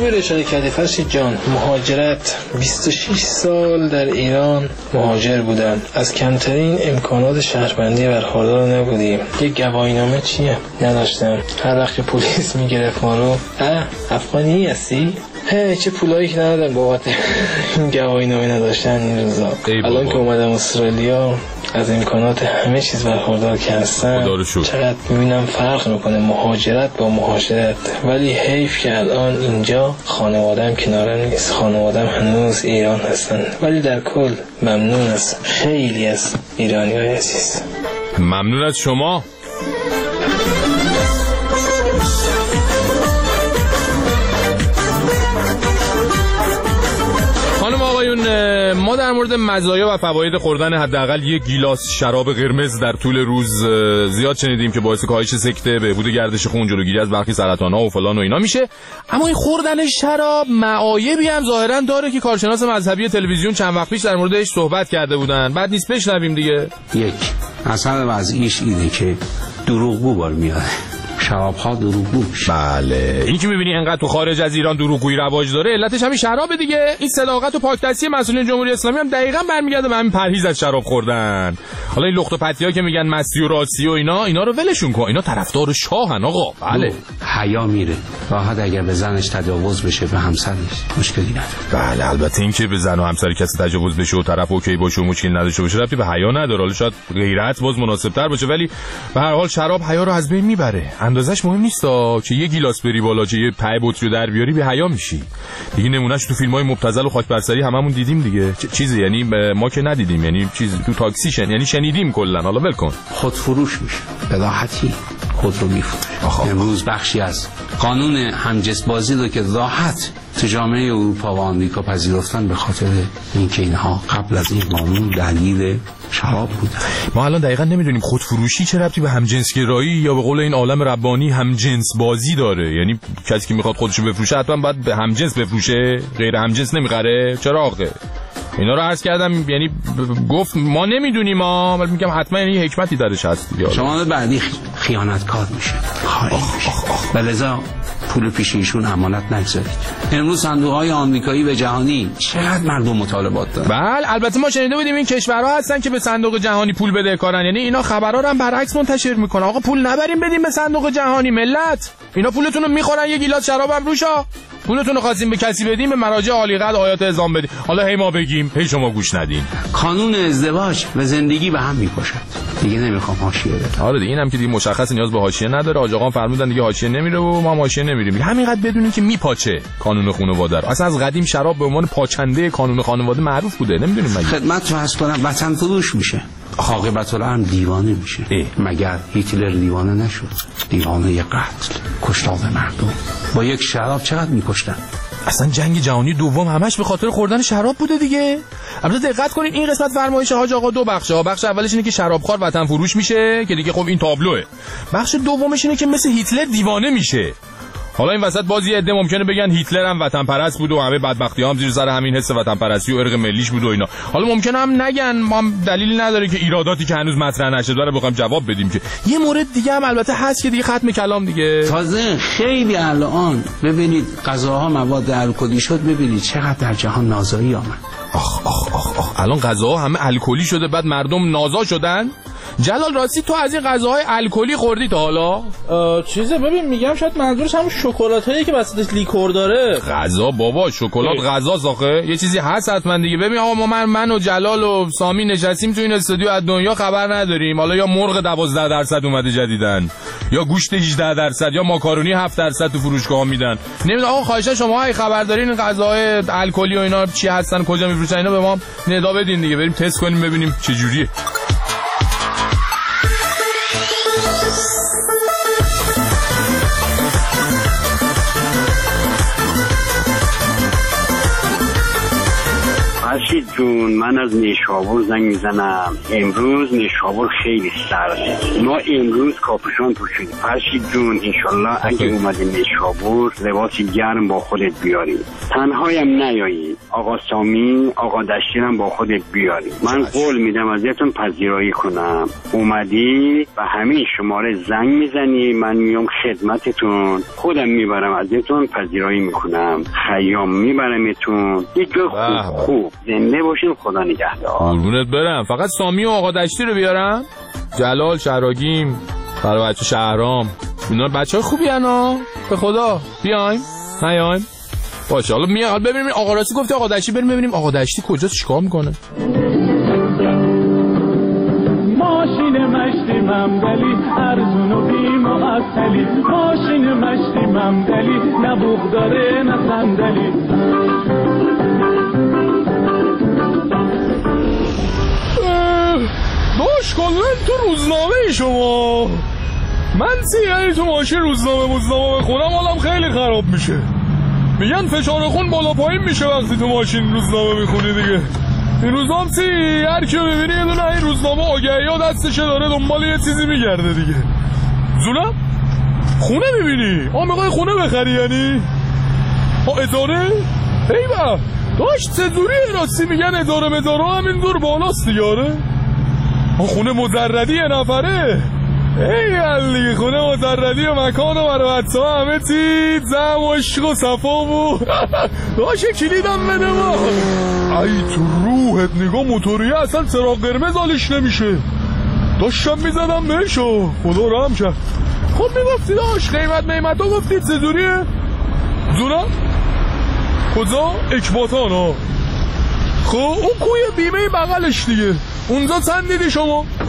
خوبی رو اشاره کردی فرشید جان. مهاجرت بیست و شش سال در ایران مهاجر بودم. از کمترین امکانات شهروندی برخوردار نبودیم. یک گواهینامه چیه نداشتم. هر وقت پلیس میگرفت ما رو اه افغانی هستی؟ هی چه پولایی که ندادم بابت این گواهینامه نداشتن این روزا. الان که اومدم استرالیا از امکانات همه چیز برخوردار که هستن چقدر میبینم فرق میکنه مهاجرت با مهاجرت. ولی حیف که الان اینجا خانوادم کنارم نیست. خانوادم هنوز ایران هستن. ولی در کل ممنون از خیلی از ایرانی های عزیز. ممنون از شما. خانم آقایون، ما در مورد مزایا و فواید خوردن حداقل یک گیلاس شراب قرمز در طول روز زیاد شنیدیم که باعث کاهش سکته، بهبود گردش خون، جلوگیری از برخی سرطان‌ها و فلان و اینا میشه. اما این خوردن شراب معایبی هم ظاهرا داره که کارشناس مذهبی تلویزیون چند وقت پیش در موردش صحبت کرده بودن. بعد نیست بشنویم دیگه. یک اصلا وضعیش اینه که دروغگو بار میاد. شراب ها دروغگو میشه. بله، این که میبینی انقدر تو خارج از ایران دروغگویی رواج داره علتش همین شرابه دیگه. این صداقت و پاکدستی مسئولین جمهوری اسلامی هم دقیقاً برمیگرده به همین پرهیز از شراب خوردن. حالا این لخت و پتی‌ها که میگن مستی و راستی و اینا اینا رو ولشون کن. اینا طرفدار شاهن آقا. بله، حیا میره. راحت اگر به زنش تجاوز بشه به همسرش مشکلی نداره. بله، البته این که به زن و همسر کسی تجاوز بشه و طرف اوکی باشه و مشکل نداشته باشه ربطی به حیا نداره. حالا شاید غیرت باز مناسب‌تر باشه، ولی به هر حال شراب حیا رو از بین میبره. اندازش مهم نیست که یه گیلاس بری بالا چه یه پای بطری در بیاری به حیا میشی دیگه. نمونهش تو فیلم‌های مبتذل و خاک بر سری هممون دیدیم دیگه. چیزی یعنی ما که ندیدیم، یعنی چیزی تو تاکسی شن، یعنی شنیدیم کلا. حالا ول کن. خودفروش میشه، به راحتی خود رو میفروشه. امروز بخشی از قانون همجنس بازی رو که راحت تو جامعه اروپا و آمریکا پذیرفتن به خاطر اینکه اینها قبل از این قانون دلیل شراب بوده. ما الان دقیقاً نمیدونیم خودفروشی چه ربطی به همجنسگرایی یا به قول این عالم ربانی همجنس بازی داره. یعنی کسی که میخواد خودشو بفروشه حتما باید به همجنس بفروشه، غیر همجنس نمیخره؟ چرا آخه؟ اینا رو عرض کردم، یعنی گفت ما نمیدونیم ما، ولی میگم حتما یعنی حکمتی درش هست دیگه. شما بعدی خیانتکار میشه، خائن میشه. بلذا پول پیش ایشون امانت نگذارید. امروز صندوق‌های آمریکایی و جهانی چقدر مردم مطالبات دارن. بله، البته ما شنیده بودیم این کشورها هستن که به صندوق جهانی پول بدهکارن. یعنی اینا خبرها رو هم برعکس منتشر میکنن. آقا پول نبریم بدیم به صندوق جهانی ملت. اینا پولتون رو میخورن، یه گیلاس شراب هم روشا. پولتون رو خواستیم به کسی بدیم، به مراجع عالی قدر آیات اعظام بدیم. حالا هی ما بگیم، هی شما گوش ندین. قانون ازدواج و زندگی به هم میکشد. دیگه نمیخوام حاشیه بده. آره دیگه، اینم که دیگه مشخص نیاز به حاشیه نداره. آقا آقا فرمودن دیگه حاشیه نمیره و ما حاشیه نمیریم. همینقدر بدونین که میپاچه قانون خانواده رو. اصلا از قدیم شراب به عنوان پاچنده قانون خانواده معروف بوده. نمیدونیم مگه. خدمت رو عرض کنم، وطن فروش میشه. عاقبت الامر دیوانه میشه. اه. مگر هیتلر دیوانه نشد؟ دیوانه قتل، کشتار مردم. با یک شراب چقدر میکشتن؟ اصلا جنگ جهانی دوم همش به خاطر خوردن شراب بوده دیگه. البته دقت کنین این قسمت فرمایش حاج آقا دو بخشه. بخش اولش اینه که شرابخوار وطن فروش میشه که دیگه خب این تابلوه. بخش دومش اینه که مثل هیتلر دیوانه میشه. حالا این وسط باز یه عده ممکنه بگن هیتلر هم وطن پرست بود و همه بدبختی‌ها هم زیر سر همین حس وطن پرستی و ارق ملیش بود و اینا. حالا ممکنه هم نگن، ما هم دلیلی نداره که ایراداتی که هنوز مطرح نشده رو بخوایم جواب بدیم. که یه مورد دیگه هم البته هست که دیگه ختم کلام دیگه. تازه خیلی الان ببینید غذاها مواد الکلی شد، ببینید چقدر در جهان نازایی آمد. آخ آخ آخ آخ الان غذاها همه الکلی شده، بعد مردم نازا شدن. جلال راستی تو از این غذاهای الکلی خوردی تا حالا؟ چیزه ببین میگم شاید منظورش همون شکلاتایی که وسطش لیکور داره. غذا بابا، شکلات غذا ساخه یه چیزی هست حتما دیگه. ببین آقا ما من, من و جلال و سامی نشستیم تو این استودیو، از دنیا خبر نداریم. حالا یا مرغ دوازده درصد اومده جدیدن، یا گوشت هجده درصد، یا ماکارونی هفت درصد تو فروشگاه میدن. نمیدونم آقا خواهشاً شما های خبر دارین غذاهای الکلی و اینا چی هستن، کجا میفروشن، اینا به ما ندا بدین دیگه، بریم تست کنیم ببینیم چه جوریه. فرشید جون، من از نیشابور زنگ میزنم. امروز نیشابور خیلی سرده. ما امروز کاپوشون پوشیدیم. فرشید جون انشالله اگه اومدی نیشابور لباسی گرم با خودت بیاری. تنهایم نیایی. آقا سامی، آقا دشتیرم با خودت بیاری. من قول میدم ازتون پذیرایی کنم. اومدی و همین شماره زنگ میزنی، من میام خدمتتون، خودم میبرم ازتون پذیرایی میکنم. خیام میبرمتون. یک جای خوب خوب زنده باشین. خدا نگهدار. قربونت برم. فقط سامی و آقا دشتی رو بیارم؟ جلال، شراگیم، برای بچه شهرام، اینا بچه های خوبی هنا. به خدا بیایم نیایم؟ باشه حالا میاد ببینیم. آقا راستی گفته آقا دشتی، بریم ببینیم آقا دشتی کجاست، چیکار میکنه. ماشین مشتی ممدلی ارزون و بی معطلی، ماشین مشتی ممدلی نه بوق داره نه صندلی. داش کلن تو روزنامه شما من سی تو ماشین روزنامه مزنامه بخونم حالم خیلی خراب میشه. میگن فشار خون بالا پایین میشه وقتی تو ماشین روزنامه میخونی دیگه. این روزنامه سی هر کی ببینی یه دونه این روزنامه آگهی ها دستشه داره دنبال یه چیزی میگرده دیگه. زونم خونه میبینی؟ آه میخوای خونه بخری یعنی؟ آه اداره؟ ای با داشت سزوری راستی میگن اداره مداره همین دور بالاست دیگه. آره آه خونه مزردی یه نفره. ای علی خونه مزردی و مکان و مروتسه ها همه چیز زم و عشق و صفا و داشت کلیدم بده ما. ای تو روحت نگاه موتوریه اصلا چراغ قرمز حالش نمیشه. داشتم میزدم بهشو خدا رحم کرد. خب میگفتی داشت قیمت میمت ها گفتید چجوریه؟ زونم کجا؟ اکباتان ها. خب اون کوی بیمه بغلش دیگه اونجا چند دیدی شما؟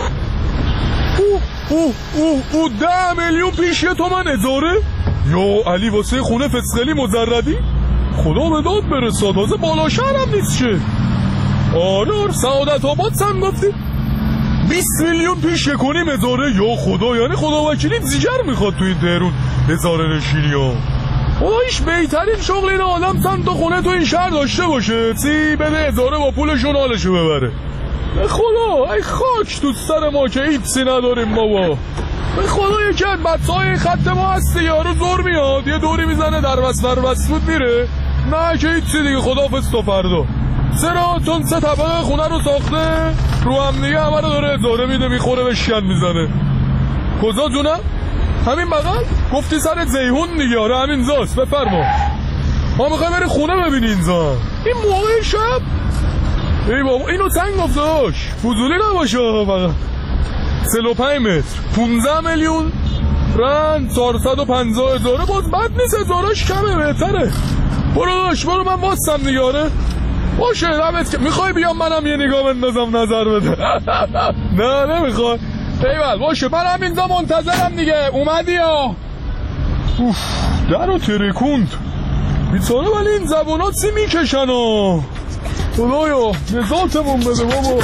اوه اوه اوه اوه ده میلیون پیش یه تومن اداره؟ یا علی واسه خونه فسقلی مزردی؟ خدا به داد برساد. واسه بالا شهر هم نیست چه؟ آره سعادت آباد سم گفتی بیست میلیون پیش کنیم اداره. یا خدا یعنی خدا وکیلی زیگر میخواد تو این تهرون اداره نشینی ها. خدایش بهترین شغل این آدم چند تا خونه تو این شهر داشته باشه چی بده اداره با پولشون حالشو ببره. به خدا ای خاک تو سر ما که ایپسی نداریم بابا. به خدا یکی از بچه های خط ما هستی یارو زور میاد یه دوری میزنه در وست در وست بود میره. نه که ایپسی دیگه خدافظ تا فردا. چرا؟ چون سه طبقه خونه رو ساخته رو هم دیگه همه رو داره اداره میده میخوره به شن میزنه. کجا جونم؟ همین بغل؟ گفتی سر زیهون دیگه. آره همین زاست بفرما. ما میخوای بری خونه ببینی اینجا این موقع شب. ای بابا اینو سنگ افتاداش فضولی نباشه. فقط سل و پنج متر پونزه میلیون رند چهارصد و پنجاه اداره باز بد نیست. ادارهش کمه بهتره. برو داش برو من واسم دیگه. آره باشه دمت که میخوای بیام منم یه نگاه بندازم نظر بده. نه نمیخوای ایول باشه من همینجا منتظرم دیگه. اومدی یا اوف در رو ترکوند بیچاره ولی این زبونات سی میکشن ها. خدایا نزاتمون بده بابا.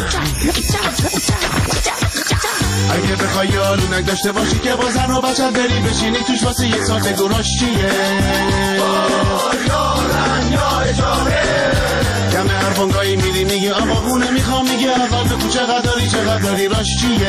اگه بخوای یالونک داشته باشی که با زن و بچه بری بشینی توش واسه یه سال بگوراش چیه یارن یا اجاره کم حرفانگاهی میری میگی آقا خونه میخوام میگی ازال بگو چقدر داری چقدر داری راش چیه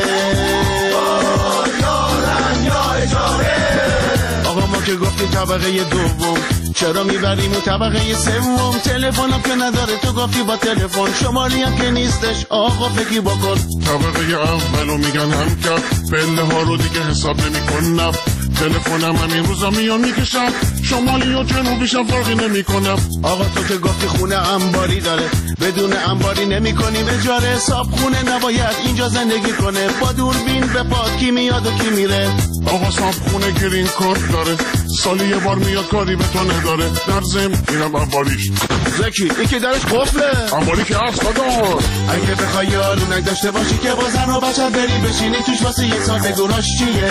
یارن یا اجاره آقا ما که گفتیم طبقه دوم چرا میبریم اون طبقه سوم تلفنم که نداره تو گفتی با تلفن شماری هم که نیستش آقا فکری بکن طبقه اولو میگن هم کرد پله ها رو دیگه حساب نمی کنم تلفنم همین روزا میان میکشم شمالی و جنوبیشم فرقی نمی کنم آقا تو که گفتی خونه انباری داره بدون انباری نمی کنیم اجاره حساب خونه نباید اینجا زندگی کنه با دوربین به پاد کی میاد و کی میره آقا صاحب خونه گرین کارت داره سالی یه بار میاد کاری به تو نداره در زم اینم انباریش زکی این که درش قفله انباری که هست دادار اگه بخوای یالونک داشته باشی که با زن و بچه بری بشینی توش واسه یه سال بگوراش چیه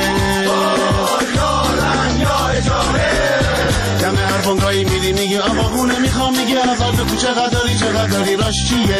یارن یا اجاره کم حرفانگاهی میری میگی آقا خونه میخوام میگی ازال بگو چقدر داری چقدر داری راش چیه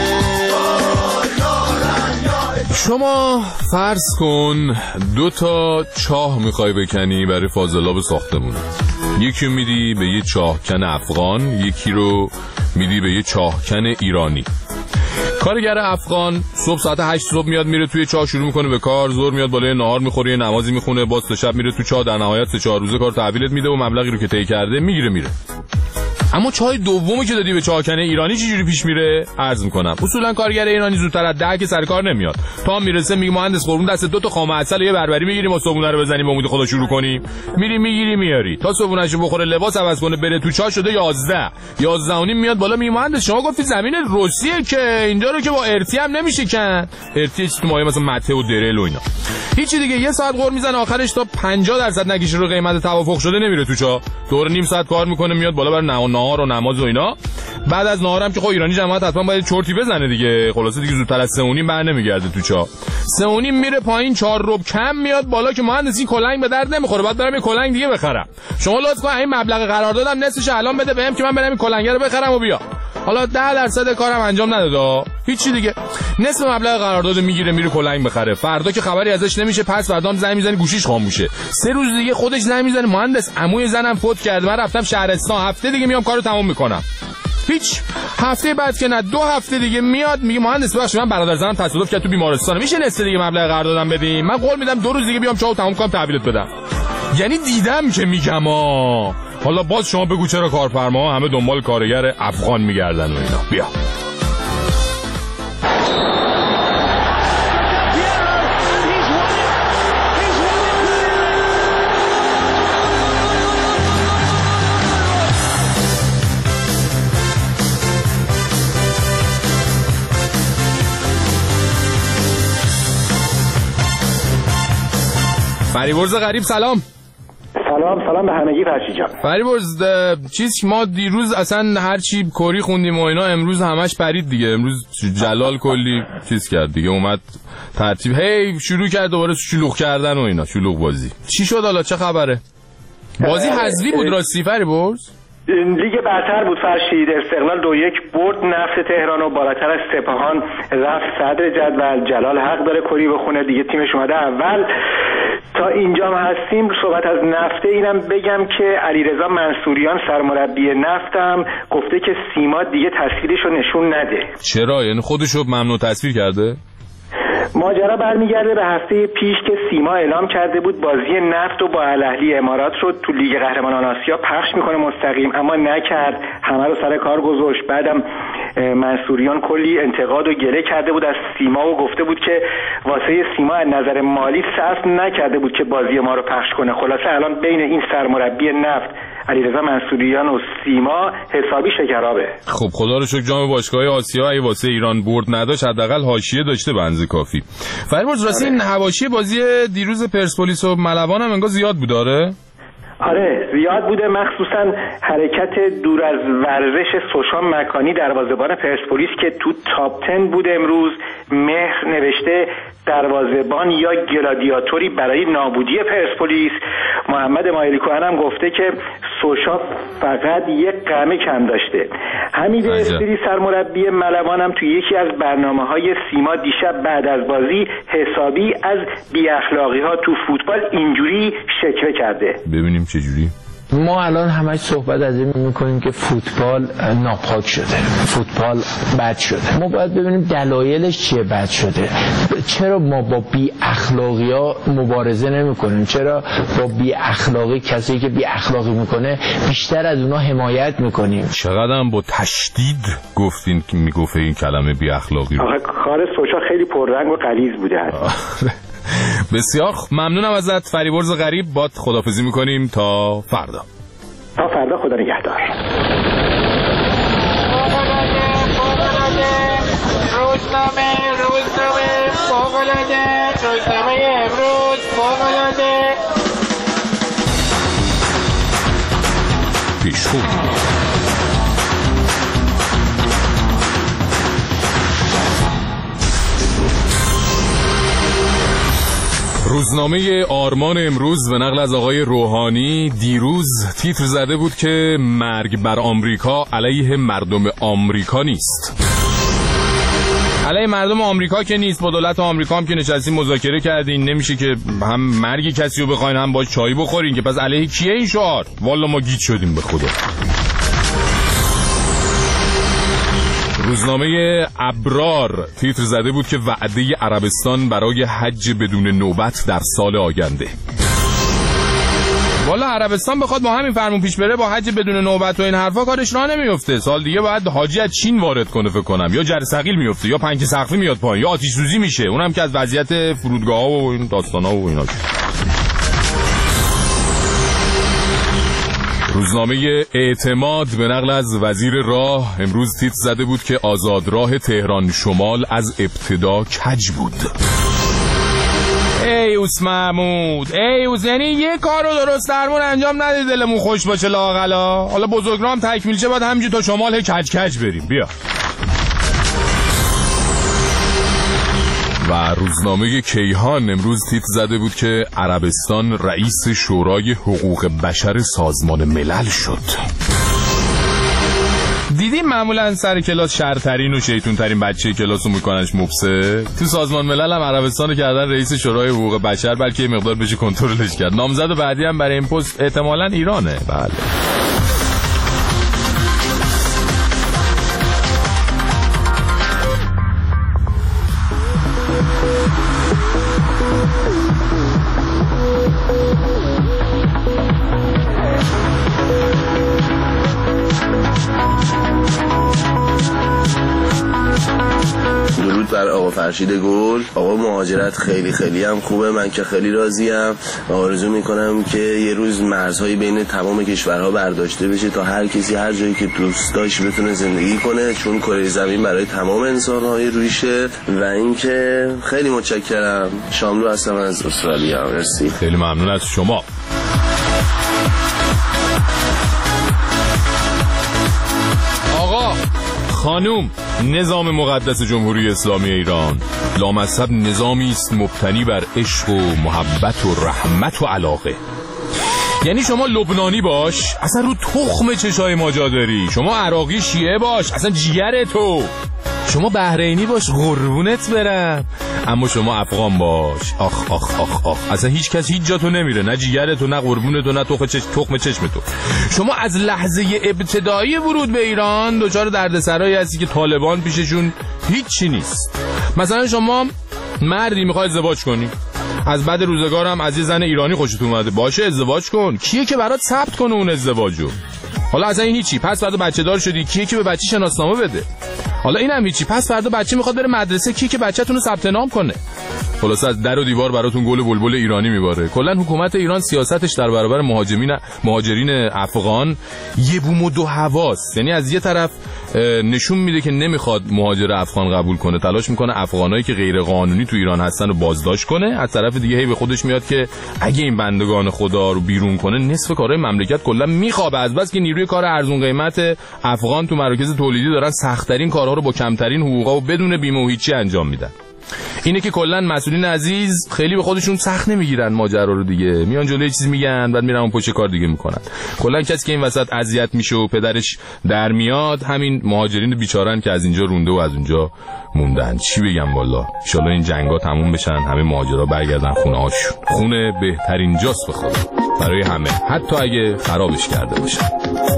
شما فرض کن دو تا چاه میخوای بکنی برای فاضلاب ساختمون یکی رو میدی به یه چاهکن افغان، یکی رو میدی به یه چاهکن ایرانی. کارگر افغان صبح ساعت هشت صبح میاد میره توی چاه شروع میکنه به کار، ظهر میاد بالای نهار میخوره، یه نمازی میخونه، باز تا شب میره تو چاه، در نهایت سه چهار روزه کار تحویلت میده و مبلغی رو که طی کرده میگیره میره. اما چای دومی که دادی به چاهکن ایرانی چجوری پیش میره؟ عرض میکنم اصولا کارگر ایرانی زودتر از ده که سر کار نمیاد، تا میرسه میگه مهندس قربون دست دو تا خام عسل و یه بربری میگیریم و صبحونه رو بزنیم به امید خدا شروع کنیم. میری میگیری میاری تا صبحونه‌شو بخوره، لباس عوض کنه، بره تو چاه، شده یازده یازده و نیم میاد بالا، میگه مهندس شما گفتی زمین روسیه که اینجا رو که با ارتی هم نمیشه کن. ارتی تو مایه مثلا مته و درل و اینا هیچی دیگه. یه ساعت قور میزنه، آخرش تا پنجاه درصد نگیشه رو قیمت توافق شده نمیره تو چاه، دور نیم ساعت کار میکنه، میاد بالا برای نهار و نماز و اینا. بعد از نهارم که خب ایرانی جماعت حتما باید چرتی بزنه دیگه، خلاصه دیگه زودتر از سه و نیم بر نمیگرده تو چاه. سه و نیم میره پایین، چهار ربع کم میاد بالا که مهندس این کلنگ به درد نمیخوره، بعد برم یه کلنگ دیگه بخرم. شما لطف کن این مبلغ قرار دادم نصفش الان بده بهم که من برم این کلنگ رو بخرم و بیا. حالا ده درصد کارم انجام نداده، هیچی دیگه. نصف مبلغ قرارداد میگیره میره کلنگ بخره. فردا که خبری ازش نمیشه، پس فردام زنگ میزنه گوشیش خاموشه. سه روز دیگه خودش زنگ میزنه مهندس عموی زنم فوت کرد، من رفتم شهرستان، هفته دیگه میام کارو تموم میکنم. هیچ. هفته بعد که نه دو هفته دیگه میاد میگه مهندس بخش من برادر زنم تصادف کرد تو بیمارستان، میشه نصف دیگه مبلغ قراردادم بدیم؟ من قول میدم دو روز دیگه بیام چاو تموم کنم تحویلت بدم. یعنی دیدم که میگم آ. حالا باز شما بگو چرا کارفرما همه دنبال کارگر افغان میگردن و اینا. بیا فریبرز غریب سلام. سلام سلام به همگی فرشی جان. فریبرز چیز ما دیروز اصلا هر چی کوری خوندیم و اینا امروز همش پرید دیگه. امروز جلال کلی چیز کرد دیگه، اومد ترتیب هی شروع کرد دوباره شلوغ کردن و اینا، شلوغ بازی. چی شد حالا؟ چه خبره؟ بازی حذفی بود راستی فریبرز؟ لیگ برتر بود فرشید، استقلال دو یک برد نفت تهران و بالاتر از سپاهان رفت صدر جدول. جلال حق داره کری بخونه دیگه، تیمش اومده اول. تا اینجا هستیم صحبت از نفته. اینم بگم که علیرضا منصوریان سرمربی نفتم گفته که سیما دیگه تصویرشو نشون نده. چرا؟ یعنی خودشو ممنوع تصویر کرده؟ ماجرا برمیگرده به هفته پیش که سیما اعلام کرده بود بازی نفت و با الاهلی امارات رو تو لیگ قهرمانان آسیا پخش میکنه مستقیم، اما نکرد، همه رو سر کار گذاشت. بعدم منصوریان کلی انتقاد و گله کرده بود از سیما و گفته بود که واسه سیما از نظر مالی صرف نکرده بود که بازی ما رو پخش کنه. خلاصه الان بین این سرمربی نفت علیرضا منصوریان و سیما حسابی شکرابه. خب خدا رو شکر جام باشگاه آسیا ای واسه ایران برد نداشت، حداقل حاشیه داشته به اندازه کافی. فریبرز راستی این حواشی بازی دیروز پرسپولیس و ملوان هم انگار زیاد بود داره؟ آره زیاد بوده، مخصوصا حرکت دور از ورزش سوشان مکانی دروازه‌بان پرسپولیس که تو تاپ ده بود امروز. مهر نوشته دروازه‌بان یا گلادیاتوری برای نابودی پرسپولیس. محمد مایلی کوهن هم گفته که سوشا فقط یک قمه کم داشته. حمید اسپری سرمربی ملوان هم تو یکی از برنامه‌های سیما دیشب بعد از بازی حسابی از بی اخلاقی ها تو فوتبال اینجوری شکوه کرده. ببینیم چه جوری. ما الان همش صحبت از این میکنیم که فوتبال ناپاک شده، فوتبال بد شده. ما باید ببینیم دلایلش چیه بد شده. چرا ما با بی اخلاقی ها مبارزه نمی کنیم؟ چرا با بی اخلاقی کسی که بی اخلاقی میکنه بیشتر از اونا حمایت میکنیم؟ چقدر هم با تشدید گفتین که میگفته این کلمه بی اخلاقی رو. آخه کار سوشا خیلی پررنگ و غلیظ بوده. بسیار ممنونم ازت فریبرز غریب. باد خداحافظی میکنیم تا فردا. تا فردا، خدا نگهدار. روزنامه روزنامه فوق‌العاده، روزنامه امروز فوق‌العاده. پیشخون روزنامه آرمان امروز به نقل از آقای روحانی دیروز تیتر زده بود که مرگ بر آمریکا علیه مردم آمریکا نیست. علیه مردم آمریکا که نیست، با دولت آمریکا هم که نشستین مذاکره کردین، نمیشه که هم مرگ کسی رو بخواین هم باش چای بخورین که پس علیه کیه این شعار؟ والا ما گیج شدیم به خدا. روزنامه ابرار تیتر زده بود که وعده عربستان برای حج بدون نوبت در سال آینده. والا عربستان بخواد با همین فرمون پیش بره، با حج بدون نوبت و این حرفا کارش راه نمیفته. سال دیگه باید حاجی از چین وارد کنه فکر کنم، یا جرثقیل میفته یا پنکه سقفی میاد پایین یا آتش سوزی میشه، اونم که از وضعیت فرودگاه‌ها و این داستانا و اینا. روزنامه اعتماد به نقل از وزیر راه امروز تیتر زده بود که آزادراه تهران شمال از ابتدا کج بود. ای اوس محمود، ای اوس، یعنی یه کارو درست درمون انجام ندید دلمون خوش باشه لااقلا. حالا بزرگراه هم تکمیل شه باید همینجور تا شمال کج کج بریم. بیا. و روزنامه کیهان امروز تیتر زده بود که عربستان رئیس شورای حقوق بشر سازمان ملل شد. دیدیم معمولا سر کلاس شرطرین و شیطون ترین بچه کلاس رو میکننش مبسه. تو سازمان ملل هم عربستان رو کردن رئیس شورای حقوق بشر، بلکه یه مقدار بشه کنترلش کرد. نامزد بعدی هم برای این پست احتمالاً ایرانه. بله. بر آقا فرشید گل. آقا مهاجرت خیلی خیلی هم خوبه، من که خیلی راضیم و آرزو میکنم که یه روز مرزهای بین تمام کشورها برداشته بشه تا هر کسی هر جایی که دوست داشت بتونه زندگی کنه، چون کره زمین برای تمام انسان‌های رویشه. و اینکه خیلی متشکرم. شاملو هستم از استرالیا. مرسی. خیلی ممنون از شما. آقا خانوم، نظام مقدس جمهوری اسلامی ایران لامصب نظامی است مبتنی بر عشق و محبت و رحمت و علاقه. یعنی شما لبنانی باش اصلا رو تخم چشای ما جا داری، شما عراقی شیعه باش اصلا جیگر تو، شما بحرینی باش قربونت برم، اما شما افغان باش آخ آخ آخ آخ اصلا هیچ کس هیچ جا تو نمیره، نه جیگر تو نه قربون تو نه تخم چشم تخم چشم تو. شما از لحظه ابتدایی ورود به ایران دچار دردسرایی هستی که طالبان پیششون هیچ چی نیست. مثلا شما مردی میخوای ازدواج کنی، از بعد روزگارم از یه زن ایرانی خوشت اومده، باشه ازدواج کن. کیه که برات ثبت کنه اون ازدواجو؟ حالا اصلا این هیچی، پس فردا بچه دار شدی، کیه که به بچه شناسنامه بده؟ حالا اینم هیچی، پس فردا بچه میخواد بره مدرسه، کیه که بچه‌تون رو ثبت نام کنه؟ خلاص از در و دیوار براتون گل بلبل ایرانی میباره. کلا حکومت ایران سیاستش در برابر مهاجرین مهاجرین افغان یه بوم و دو هواست. یعنی از یه طرف نشون میده که نمیخواد مهاجر افغان قبول کنه، تلاش میکنه افغانایی که غیر قانونی تو ایران هستن رو بازداشت کنه، از طرف دیگه هی به خودش میاد که اگه این بندگان خدا رو بیرون کنه نصف کارهای مملکت کلا میخوابه، از بس که نیروی کار ارزون قیمت افغان تو مراکز تولیدی دارن سخت‌ترین کارها رو با کمترین حقوقا و بدون بیمه و هیچی انجام میدن. اینه که کلا مسئولین عزیز خیلی به خودشون سخت نمیگیرن ماجرا رو دیگه، میان جلوی چیز میگن بعد میرن اون پشت کار دیگه میکنن. کلا کسی که این وسط اذیت میشه و پدرش در میاد همین مهاجرین بیچارن که از اینجا رونده و از اونجا موندن. چی بگم والا، ان شاءالله این جنگا تموم بشن، همه مهاجرا برگردن خونه هاشون. خونه بهترین جاست به خدا برای همه، حتی اگه خرابش کرده باشن.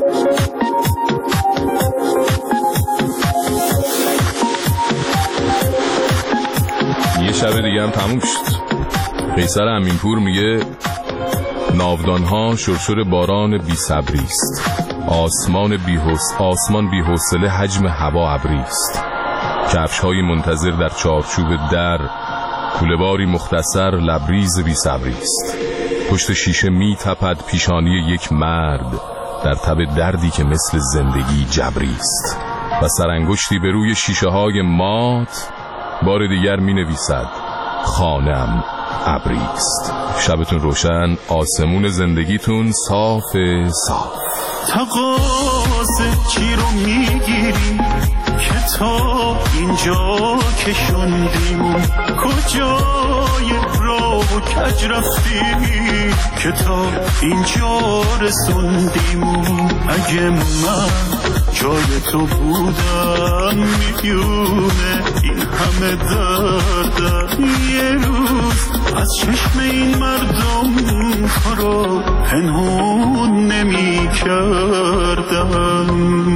یه شب دیگه هم تموم شد. قیصر امینپور میگه ناودانها شرشر باران بی صبری است، آسمان بی‌حوص آسمان بی‌حوصله حجم هوا ابری است، کفش‌های منتظر در چارچوب در، کوله‌باری مختصر لبریز بی صبری است، پشت شیشه می تپد پیشانی یک مرد در تب دردی که مثل زندگی جبری است و سرانگشتی به روی شیشه های مات بار دیگر می نویسد خانم ابری است. شبتون روشن، آسمون زندگیتون صاف صاف. تقاضا چی رو میگیری که تا اینجا کشوندیم کجای راه و کج رفتیم که تا اینجا رسوندیم اگه من جای تو بودم میدونه این همه دردم یه روز از چشم این مردم تو رو پنهون نمی کردم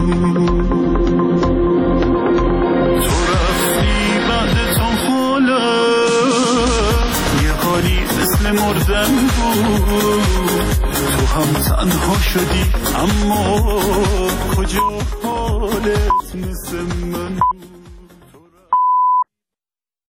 تو رفتی بعد تو حالا یه حالی مثل مردن بود تو هم تنها شدی اما کجا حالت مثل من